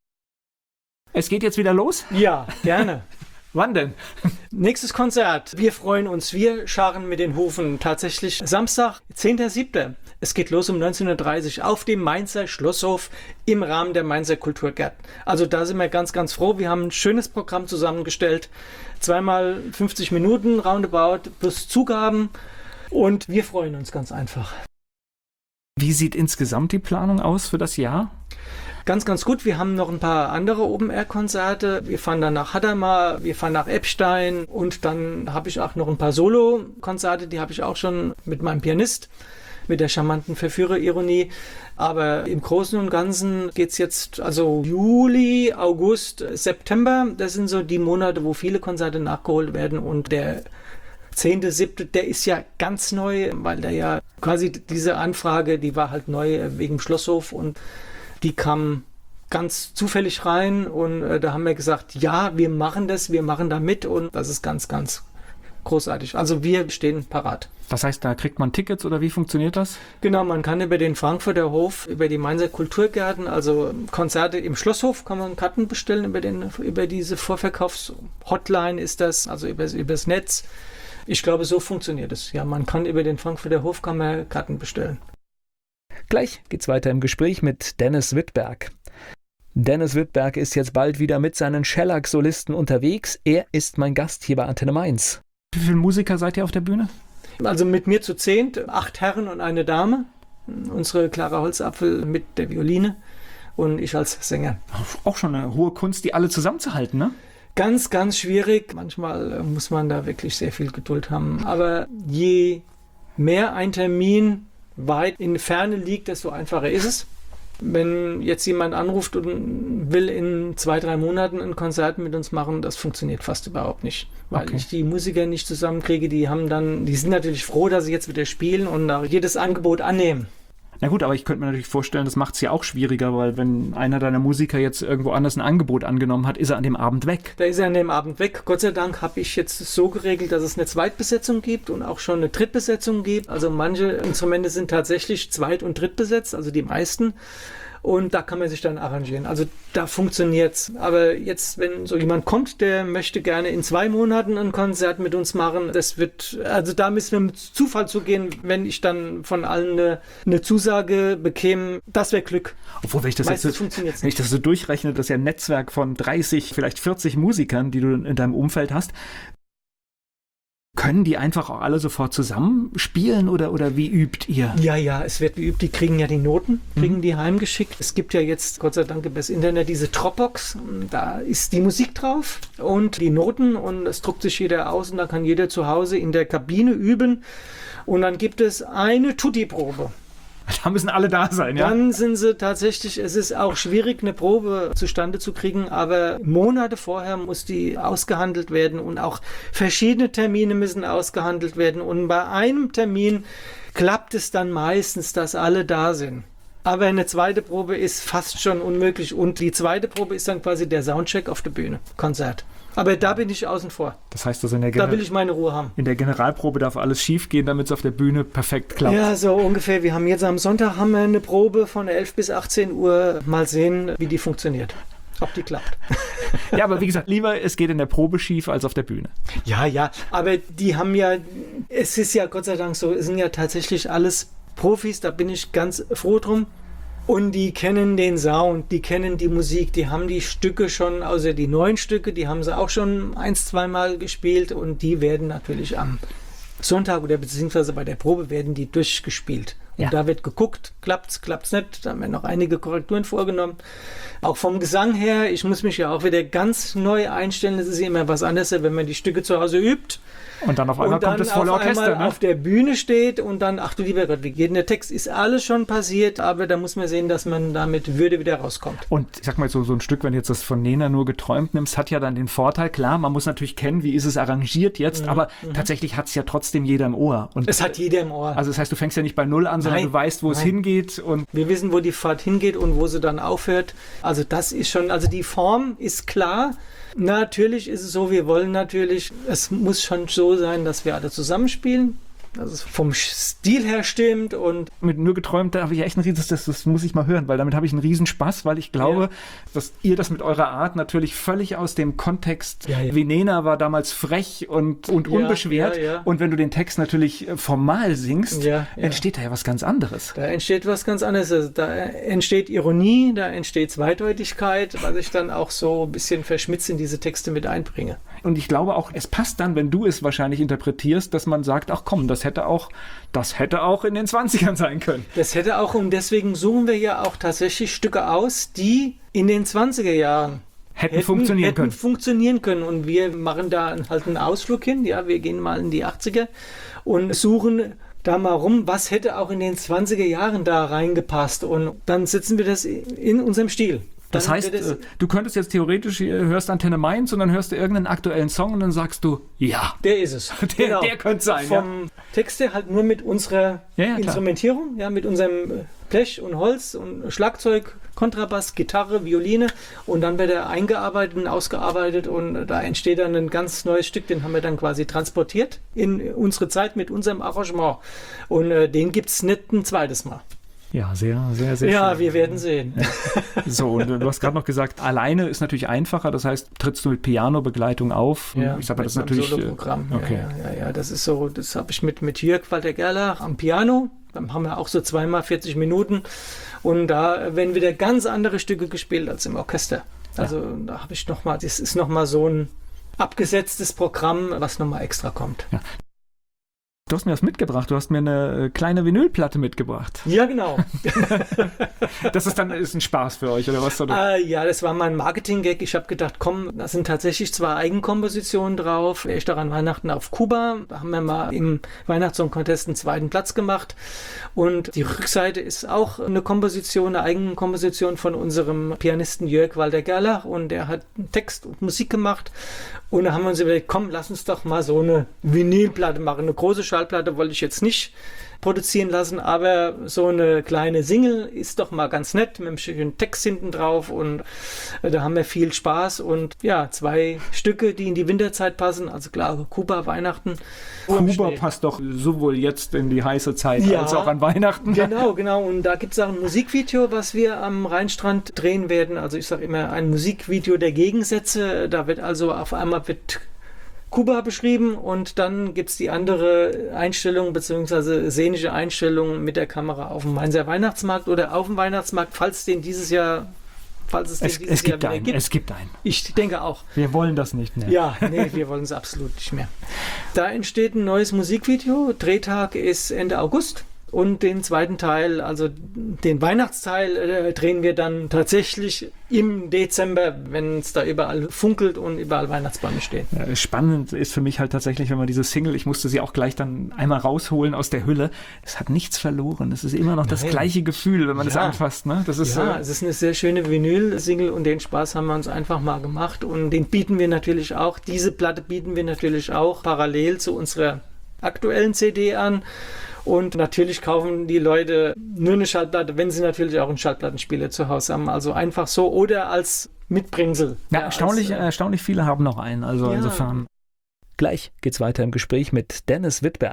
Es geht jetzt wieder los? Ja, gerne. Wann denn? Nächstes Konzert. Wir freuen uns. Wir scharren mit den Hufen. Tatsächlich Samstag, zehnter siebter Es geht los um neunzehn Uhr dreißig auf dem Mainzer Schlosshof im Rahmen der Mainzer Kulturgärten. Also da sind wir ganz, ganz froh. Wir haben ein schönes Programm zusammengestellt. Zweimal fünfzig Minuten roundabout plus Zugaben. Und wir freuen uns ganz einfach. Wie sieht insgesamt die Planung aus für das Jahr? Ganz, ganz gut. Wir haben noch ein paar andere Open-Air-Konzerte. Wir fahren dann nach Hadamar, wir fahren nach Eppstein und dann habe ich auch noch ein paar Solo-Konzerte, die habe ich auch schon mit meinem Pianist, mit der charmanten Verführer-Ironie. Aber im Großen und Ganzen geht es jetzt, also Juli, August, September, das sind so die Monate, wo viele Konzerte nachgeholt werden und der zehnte siebte der ist ja ganz neu, weil der ja quasi diese Anfrage, die war halt neu wegen Schlosshof und die kam ganz zufällig rein und äh, da haben wir gesagt, ja, wir machen das, wir machen da mit und das ist ganz, ganz großartig. Also wir stehen parat. Das heißt, da kriegt man Tickets oder wie funktioniert das? Genau, man kann über den Frankfurter Hof, über die Mainzer Kulturgärten, also Konzerte im Schlosshof, kann man Karten bestellen über, den, über diese Vorverkaufs-Hotline ist das, also über, übers Netz. Ich glaube, so funktioniert es. Ja, man kann über den Frankfurter Hof kann man Karten bestellen. Gleich geht's weiter im Gespräch mit Dennis Wittberg. Dennis Wittberg ist jetzt bald wieder mit seinen Shellac-Solisten unterwegs. Er ist mein Gast hier bei Antenne Mainz. Wie viele Musiker seid ihr auf der Bühne? Also mit mir zu zehnt, acht Herren und eine Dame. Unsere Clara Holzapfel mit der Violine und ich als Sänger. Auch schon eine hohe Kunst, die alle zusammenzuhalten, ne? Ganz, ganz schwierig. Manchmal muss man da wirklich sehr viel Geduld haben. Aber je mehr ein Termin weit in Ferne liegt, desto einfacher ist es. Wenn jetzt jemand anruft und will in zwei, drei Monaten ein Konzert mit uns machen, das funktioniert fast überhaupt nicht. Weil okay. ich die Musiker nicht zusammenkriege, die haben dann, die sind natürlich froh, dass sie jetzt wieder spielen und auch jedes Angebot annehmen. Na gut, aber ich könnte mir natürlich vorstellen, das macht es ja auch schwieriger, weil wenn einer deiner Musiker jetzt irgendwo anders ein Angebot angenommen hat, ist er an dem Abend weg. Da ist er an dem Abend weg. Gott sei Dank habe ich jetzt so geregelt, dass es eine Zweitbesetzung gibt und auch schon eine Drittbesetzung gibt. Also manche Instrumente sind tatsächlich Zweit- und Drittbesetzt, also die meisten. Und da kann man sich dann arrangieren. Also da funktioniert's. Aber jetzt, wenn so jemand kommt, der möchte gerne in zwei Monaten ein Konzert mit uns machen, das wird, also da müssen wir mit Zufall zugehen, wenn ich dann von allen eine, eine Zusage bekäme, das wäre Glück. Obwohl, wenn ich das Meistens jetzt funktioniert's wenn ich das so durchrechne, das ist ja ein Netzwerk von dreißig, vielleicht vierzig Musikern, die du in deinem Umfeld hast. Können die einfach auch alle sofort zusammenspielen oder, oder wie übt ihr? Ja, ja, es wird geübt. Die kriegen ja die Noten, kriegen Mhm. die heimgeschickt. Es gibt ja jetzt, Gott sei Dank, über das Internet diese Dropbox. Da ist die Musik drauf und die Noten und es druckt sich jeder aus und da kann jeder zu Hause in der Kabine üben. Und dann gibt es eine Tutti-Probe. Da müssen alle da sein, ja? Dann sind sie tatsächlich, es ist auch schwierig, eine Probe zustande zu kriegen, aber Monate vorher muss die ausgehandelt werden und auch verschiedene Termine müssen ausgehandelt werden. Und bei einem Termin klappt es dann meistens, dass alle da sind. Aber eine zweite Probe ist fast schon unmöglich und die zweite Probe ist dann quasi der Soundcheck auf der Bühne, Konzert. Aber da bin ich außen vor. Das heißt, also in der, Da Gener- will ich meine Ruhe haben. in der Generalprobe darf alles schief gehen, damit es auf der Bühne perfekt klappt. Ja, so ungefähr. Wir haben jetzt am Sonntag haben wir eine Probe von elf bis achtzehn Uhr. Mal sehen, wie die funktioniert. ob die klappt. Ja, aber wie gesagt, lieber es geht in der Probe schief als auf der Bühne. Ja, ja, aber die haben ja, es ist ja Gott sei Dank so, es sind ja tatsächlich alles Profis, da bin ich ganz froh drum. Und die kennen den Sound, die kennen die Musik, die haben die Stücke schon, also die neuen Stücke, die haben sie auch schon ein, zweimal gespielt und die werden natürlich am Sonntag oder beziehungsweise bei der Probe werden die durchgespielt. Und ja. Da wird geguckt, klappt's, klappt's nicht. Da haben wir noch einige Korrekturen vorgenommen. Auch vom Gesang her, ich muss mich ja auch wieder ganz neu einstellen. Das ist immer was anderes, wenn man die Stücke zu Hause übt. Und dann auf einmal und dann kommt das volle auf Orchester. Einmal ne? auf der Bühne steht und dann, ach du lieber Gott, wie geht denn der Text? Ist alles schon passiert, aber da muss man sehen, dass man da mit Würde wieder rauskommt. Und ich sag mal so, so ein Stück, wenn du jetzt das von Nena nur geträumt nimmst, hat ja dann den Vorteil, klar, man muss natürlich kennen, wie ist es arrangiert jetzt, Mhm. aber Mhm. tatsächlich hat es ja trotzdem jeder im Ohr. Und Es hat jeder im Ohr. also das heißt, du fängst ja nicht bei Null an, sondern Nein, du weißt, wo es nein. hingeht. Und Wir wissen, wo die Fahrt hingeht und wo sie dann aufhört. Also das ist schon, also die Form ist klar. Natürlich ist es so, wir wollen natürlich, es muss schon so sein, dass wir alle zusammenspielen, dass es vom Stil her stimmt und mit nur geträumt, da habe ich echt ein riesen, das, das muss ich mal hören, weil damit habe ich einen riesen Spaß, weil ich glaube, Ja. dass ihr das mit eurer Art natürlich völlig aus dem Kontext, Ja, ja. wie Nena war damals frech und, und Ja, unbeschwert ja, ja. und wenn du den Text natürlich äh, formal singst, Ja, ja. entsteht da ja was ganz anderes. da entsteht was ganz anderes. Also da entsteht Ironie, da entsteht Zweideutigkeit, was ich dann auch so ein bisschen verschmitzt in diese Texte mit einbringe. Und ich glaube auch, es passt dann, wenn du es wahrscheinlich interpretierst, dass man sagt, ach komm, das hätte auch, das hätte auch in den zwanzigern sein können. Das hätte auch, und deswegen suchen wir ja auch tatsächlich Stücke aus, die in den zwanziger Jahren Hätten, funktionieren hätten können. funktionieren können. Und wir machen da halt einen Ausflug hin. Ja, wir gehen mal in die achtziger und suchen da mal rum, was hätte auch in den zwanziger Jahren da reingepasst. Und dann setzen wir das in unserem Stil. Das Dann heißt, wird es- äh, du könntest jetzt theoretisch, äh, hörst Antenne Mainz und dann hörst du irgendeinen aktuellen Song und dann sagst du, ja, Der ist es. Der- der könnte sein, ja. Vom Text her halt nur mit unserer Ja, ja, klar. Instrumentierung, ja, mit unserem äh, Blech und Holz und Schlagzeug, Kontrabass, Gitarre, Violine und dann wird er eingearbeitet und ausgearbeitet und da entsteht dann ein ganz neues Stück, den haben wir dann quasi transportiert in unsere Zeit mit unserem Arrangement und äh, den gibt es nicht ein zweites Mal. Ja, sehr, sehr, sehr Ja, schön. wir werden sehen. So, und du hast gerade noch gesagt, alleine ist natürlich einfacher, das heißt, trittst du mit Piano-Begleitung auf? Ja, ich sag mal, das ist mit meinem natürlich... äh, Soloprogramm. Okay. Ja, ja, ja, das ist so, das habe ich mit, mit Jörg Walter Gerlach am Piano. Dann haben wir auch so zweimal vierzig Minuten und da werden wieder ganz andere Stücke gespielt als im Orchester. Also da habe ich nochmal, das ist nochmal so ein abgesetztes Programm, was nochmal extra kommt. Du hast mir was mitgebracht, du hast mir eine äh, kleine Vinylplatte mitgebracht. Ja, genau. Das ist dann ist ein Spaß für euch, oder was? Oder? Äh, ja, das war mein Marketing-Gag. Ich habe gedacht, komm, da sind tatsächlich zwei Eigenkompositionen drauf. Ich daran Weihnachten auf Kuba. Da haben wir mal im Weihnachtssong-Contest einen zweiten Platz gemacht. Und die Rückseite ist auch eine Komposition, eine Eigenkomposition von unserem Pianisten Jörg Walter Gerlach. Und der hat Text und Musik gemacht. Und da haben wir uns überlegt, komm, lass uns doch mal so eine Vinylplatte machen. Eine große Schallplatte wollte ich jetzt nicht produzieren lassen, aber so eine kleine Single ist doch mal ganz nett mit einem schönen Text hinten drauf und äh, da haben wir viel Spaß und ja, zwei Stücke, die in die Winterzeit passen, also klar, Kuba, Weihnachten. Kuba passt doch sowohl jetzt in die heiße Zeit Ja. als auch an Weihnachten. Genau, genau. Und da gibt es auch ein Musikvideo, was wir am Rheinstrand drehen werden. Also ich sage immer ein Musikvideo der Gegensätze. Da wird also auf einmal wird Kuba beschrieben und dann gibt es die andere Einstellung bzw. szenische Einstellung mit der Kamera auf dem Mainzer Weihnachtsmarkt oder auf dem Weihnachtsmarkt, falls den dieses Jahr, falls es den Es, dieses es Jahr gibt wieder einen, gibt. es gibt einen. Ich denke auch. Wir wollen das nicht mehr. Ja, nee, wir wollen es absolut nicht mehr. Da entsteht ein neues Musikvideo. Drehtag ist Ende August. Und den zweiten Teil, also den Weihnachtsteil, äh, drehen wir dann tatsächlich im Dezember, wenn es da überall funkelt und überall Weihnachtsbäume stehen. Ja, spannend ist für mich halt tatsächlich, wenn man diese Single, ich musste sie auch gleich dann einmal rausholen aus der Hülle. Es hat nichts verloren. Es ist immer noch das Nein. gleiche Gefühl, wenn man das Ja. anfasst. Ne? Das ist, Ja, äh, es ist eine sehr schöne Vinyl-Single und den Spaß haben wir uns einfach mal gemacht und den bieten wir natürlich auch, diese Platte bieten wir natürlich auch parallel zu unserer aktuellen C D an. Und natürlich kaufen die Leute nur eine Schallplatte, wenn sie natürlich auch einen Schallplattenspieler zu Hause haben. Also einfach so oder als Mitbringsel. ja, Ja, erstaunlich, als, äh, erstaunlich viele haben noch einen. Also Ja. insofern. Gleich geht's weiter im Gespräch mit Dennis Wittberg.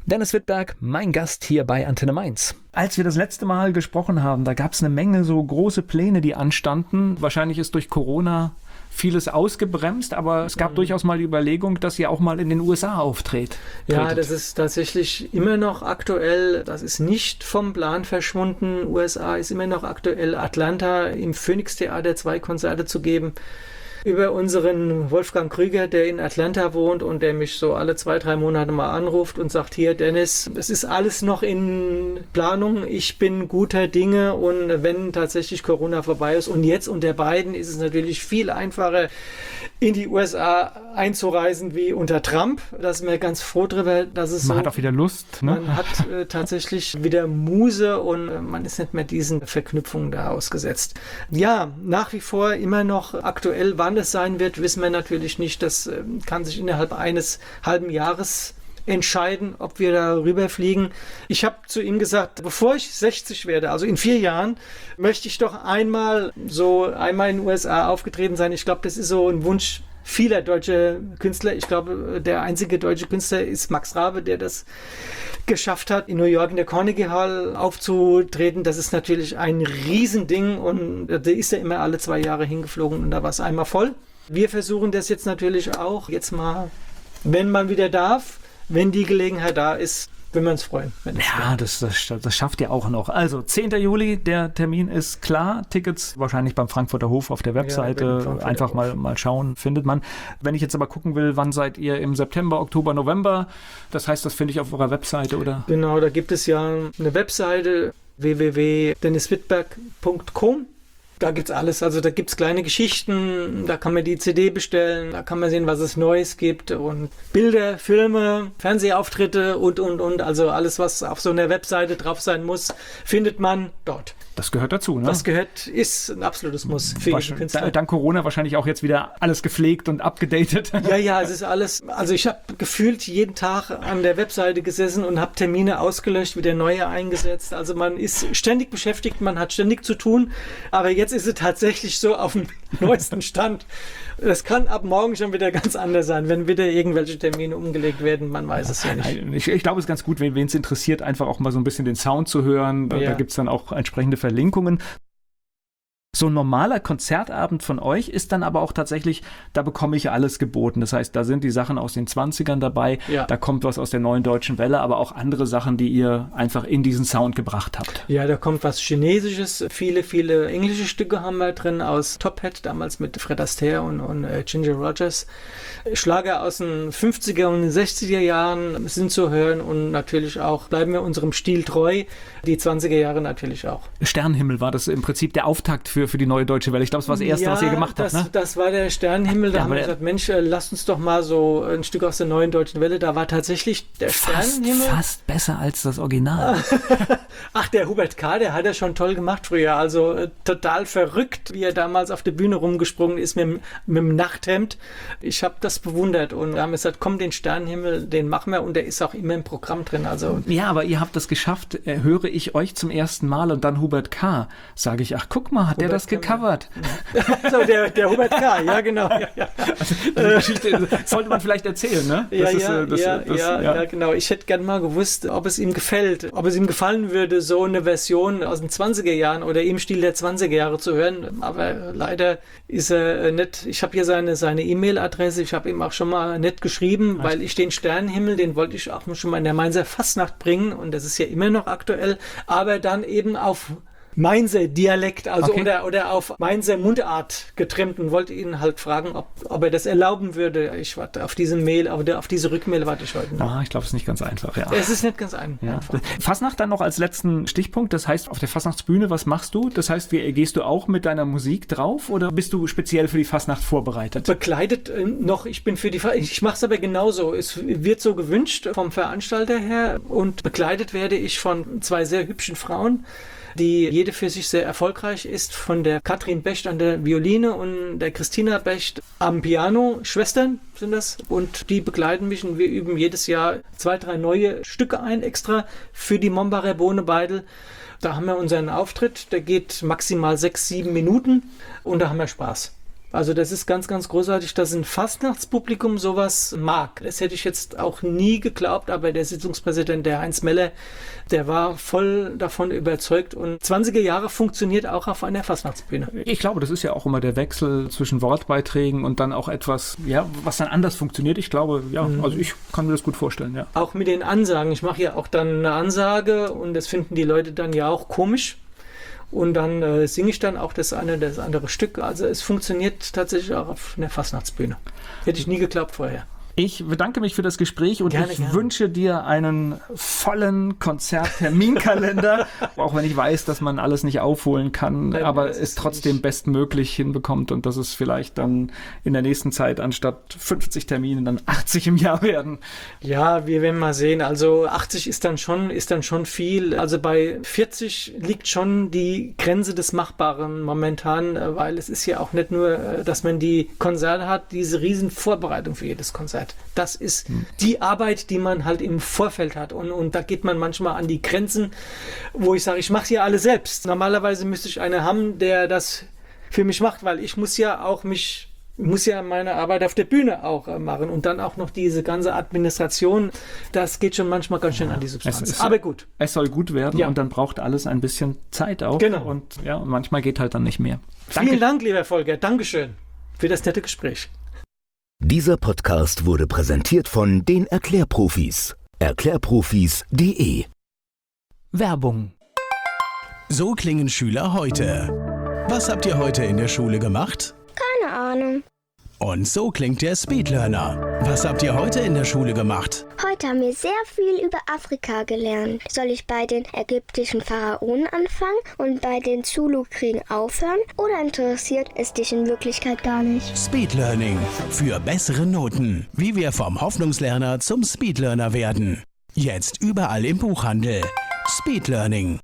Dennis Wittberg, mein Gast hier bei Antenne Mainz. Als wir das letzte Mal gesprochen haben, da gab es eine Menge so große Pläne, die anstanden. Wahrscheinlich ist durch Corona vieles ausgebremst, aber es gab mhm. durchaus mal die Überlegung, dass ihr auch mal in den U S A auftritt. Ja, das ist tatsächlich immer noch aktuell. Das ist nicht vom Plan verschwunden. U S A ist immer noch aktuell. Atlanta im Phoenix Theater zwei Konzerte zu geben. Über unseren Wolfgang Krüger, der in Atlanta wohnt und der mich so alle zwei, drei Monate mal anruft und sagt, hier Dennis, es ist alles noch in Planung, ich bin guter Dinge und wenn tatsächlich Corona vorbei ist und jetzt unter beiden ist es natürlich viel einfacher, in die U S A einzureisen wie unter Trump. Da sind wir ganz froh drüber, dass es Man so, hat auch wieder Lust. Ne? Man hat äh, tatsächlich wieder Muse und äh, man ist nicht mehr diesen Verknüpfungen da ausgesetzt. Ja, nach wie vor immer noch aktuell, wann es sein wird, wissen wir natürlich nicht. Das äh, kann sich innerhalb eines halben Jahres entscheiden, ob wir da rüberfliegen. Ich habe zu ihm gesagt, bevor ich sechzig werde, also in vier Jahren, möchte ich doch einmal so einmal in den U S A aufgetreten sein. Ich glaube, das ist so ein Wunsch vieler deutsche Künstler. Ich glaube, der einzige deutsche Künstler ist Max Rabe, der das geschafft hat, in New York in der Carnegie Hall aufzutreten. Das ist natürlich ein Riesending und da ist er immer alle zwei Jahre hingeflogen und da war es einmal voll. Wir versuchen das jetzt natürlich auch, jetzt mal, wenn man wieder darf, wenn die Gelegenheit da ist, würden wir uns freuen. Ja, das, das, das schafft ihr auch noch. Also, zehnten Juli, der Termin ist klar. Tickets wahrscheinlich beim Frankfurter Hof auf der Webseite. Ja, einfach mal, mal schauen, findet man. Wenn ich jetzt aber gucken will, wann seid ihr im September, Oktober, November? Das heißt, das finde ich auf eurer Webseite, oder? Genau, da gibt es ja eine Webseite w w w punkt dennis wittberg punkt com. Da gibt's alles, also da gibt's kleine Geschichten, da kann man die C D bestellen, da kann man sehen, was es Neues gibt und Bilder, Filme, Fernsehauftritte und, und, und, also alles, was auf so einer Webseite drauf sein muss, findet man dort. Das gehört dazu, ne? Das gehört, ist ein absolutes Muss für jeden Künstler. Dank Corona wahrscheinlich auch jetzt wieder alles gepflegt und abgedatet. Ja, ja, es ist alles, also ich habe gefühlt jeden Tag an der Webseite gesessen und habe Termine ausgelöscht, wieder neue eingesetzt. Also man ist ständig beschäftigt, man hat ständig zu tun, aber jetzt ist es tatsächlich so auf dem neuesten Stand. Das kann ab morgen schon wieder ganz anders sein, wenn wieder irgendwelche Termine umgelegt werden, man weiß es ja nicht. Ich, ich glaube, es ist ganz gut, wenn wen es interessiert, einfach auch mal so ein bisschen den Sound zu hören. Da, ja. da gibt es dann auch entsprechende Verlinkungen. So ein normaler Konzertabend von euch ist dann aber auch tatsächlich, da bekomme ich alles geboten. Das heißt, da sind die Sachen aus den zwanzigern dabei, ja. Da kommt was aus der neuen deutschen Welle, aber auch andere Sachen, die ihr einfach in diesen Sound gebracht habt. Ja, da kommt was Chinesisches, viele, viele englische Stücke haben wir drin aus Top Hat, damals mit Fred Astaire und, und äh, Ginger Rogers. Schlager aus den fünfziger und sechziger Jahren sind zu hören und natürlich auch, bleiben wir unserem Stil treu, die zwanziger Jahre natürlich auch. Sternenhimmel war das im Prinzip der Auftakt für, für die neue deutsche Welle. Ich glaube, das war das Erste, ja, was ihr gemacht das, habt. Ne? Das war der Sternenhimmel. Da ja, haben wir gesagt, Mensch, äh, lasst uns doch mal so ein Stück aus der neuen deutschen Welle. Da war tatsächlich der fast, Sternenhimmel. Fast besser als das Original. Ach, der Hubert K., der hat ja schon toll gemacht früher. Also äh, total verrückt, wie er damals auf der Bühne rumgesprungen ist mit, mit dem Nachthemd. Ich habe das bewundert und da haben wir gesagt, komm, den Sternenhimmel, den machen wir und der ist auch immer im Programm drin. Also ja, aber ihr habt das geschafft, äh, höre ich euch zum ersten Mal und dann Hubert K., sage ich, ach guck mal, hat Hubert der das gecovert? Also der, der Hubert K., ja genau. Ja, ja. Also, die Geschichte sollte man vielleicht erzählen, ne? Das ja, ist, ja, das, ja, das, ja, ja, ja, genau. Ich hätte gern mal gewusst, ob es ihm gefällt, ob es ihm gefallen würde, so eine Version aus den zwanziger Jahren oder im Stil der zwanziger Jahre zu hören. Aber leider ist er nicht, ich habe hier seine seine E-Mail-Adresse, ich habe ihm auch schon mal nett geschrieben, weil ich den Sternenhimmel, den wollte ich auch schon mal in der Mainzer Fastnacht bringen und das ist ja immer noch aktuell, aber dann eben auf Mainzer Dialekt, also okay. oder, oder auf Mainzer Mundart getrimmt und wollte ihn halt fragen, ob, ob er das erlauben würde. Ich warte auf diese Mail, aber auf diese Rückmail warte ich heute noch. Ah, ich glaube, es ist nicht ganz einfach, ja. Es ist nicht ganz ein, ja. einfach. Fastnacht dann noch als letzten Stichpunkt, das heißt, auf der Fastnachtsbühne, was machst du? Das heißt, wie, gehst du auch mit deiner Musik drauf oder bist du speziell für die Fastnacht vorbereitet? Bekleidet äh, noch, ich bin für die, Fa- ich mache es aber genauso. Es wird so gewünscht vom Veranstalter her und bekleidet werde ich von zwei sehr hübschen Frauen, die jede für sich sehr erfolgreich ist, von der Katrin Becht an der Violine und der Christina Becht am Piano. Schwestern sind das und die begleiten mich und wir üben jedes Jahr zwei, drei neue Stücke ein, extra für die Mombacher Bohnebeidel. Da haben wir unseren Auftritt, der geht maximal sechs, sieben Minuten und da haben wir Spaß. Also das ist ganz, ganz großartig, dass ein Fastnachtspublikum sowas mag. Das hätte ich jetzt auch nie geglaubt, aber der Sitzungspräsident, der Heinz Meller, der war voll davon überzeugt und zwanziger Jahre funktioniert auch auf einer Fastnachtsbühne. Ich glaube, das ist ja auch immer der Wechsel zwischen Wortbeiträgen und dann auch etwas, ja, was dann anders funktioniert. Ich glaube, ja, mhm. also ich kann mir das gut vorstellen, ja. Auch mit den Ansagen. Ich mache ja auch dann eine Ansage und das finden die Leute dann ja auch komisch. Und dann äh, singe ich dann auch das eine, das andere Stück. Also es funktioniert tatsächlich auch auf einer Fastnachtsbühne. Hätte ich nie geglaubt vorher. Ich bedanke mich für das Gespräch und gerne, ich gerne. wünsche dir einen vollen Konzertterminkalender, auch wenn ich weiß, dass man alles nicht aufholen kann, Nein, aber es trotzdem nicht bestmöglich hinbekommt und dass es vielleicht dann in der nächsten Zeit anstatt fünfzig Termine dann achtzig im Jahr werden. Ja, wir werden mal sehen. Also achtzig ist dann schon, ist dann schon viel. Also bei vierzig liegt schon die Grenze des Machbaren momentan, weil es ist ja auch nicht nur, dass man die Konzerte hat, diese riesen Vorbereitung für jedes Konzert. Das ist die Arbeit, die man halt im Vorfeld hat. Und, und da geht man manchmal an die Grenzen, wo ich sage, ich mache sie alle selbst. Normalerweise müsste ich einen haben, der das für mich macht, weil ich muss ja auch mich, muss ja meine Arbeit auf der Bühne auch äh, machen. Und dann auch noch diese ganze Administration, das geht schon manchmal ganz schön an die Substanz. Es ist, Aber gut. Es soll gut werden Ja. und dann braucht alles ein bisschen Zeit auch. Genau. Und ja, und manchmal geht halt dann nicht mehr. Vielen Dank, lieber Volker. Dankeschön für das nette Gespräch. Dieser Podcast wurde präsentiert von den Erklärprofis. Erklärprofis punkt de Werbung. So klingen Schüler heute. Was habt ihr heute in der Schule gemacht? Keine Ahnung. Und so klingt der Speedlearner. Was habt ihr heute in der Schule gemacht? Heute haben wir sehr viel über Afrika gelernt. Soll ich bei den ägyptischen Pharaonen anfangen und bei den Zulu-Kriegen aufhören? Oder interessiert es dich in Wirklichkeit gar nicht? Speedlearning. Für bessere Noten. Wie wir vom Hoffnungslerner zum Speedlearner werden. Jetzt überall im Buchhandel. Speedlearning.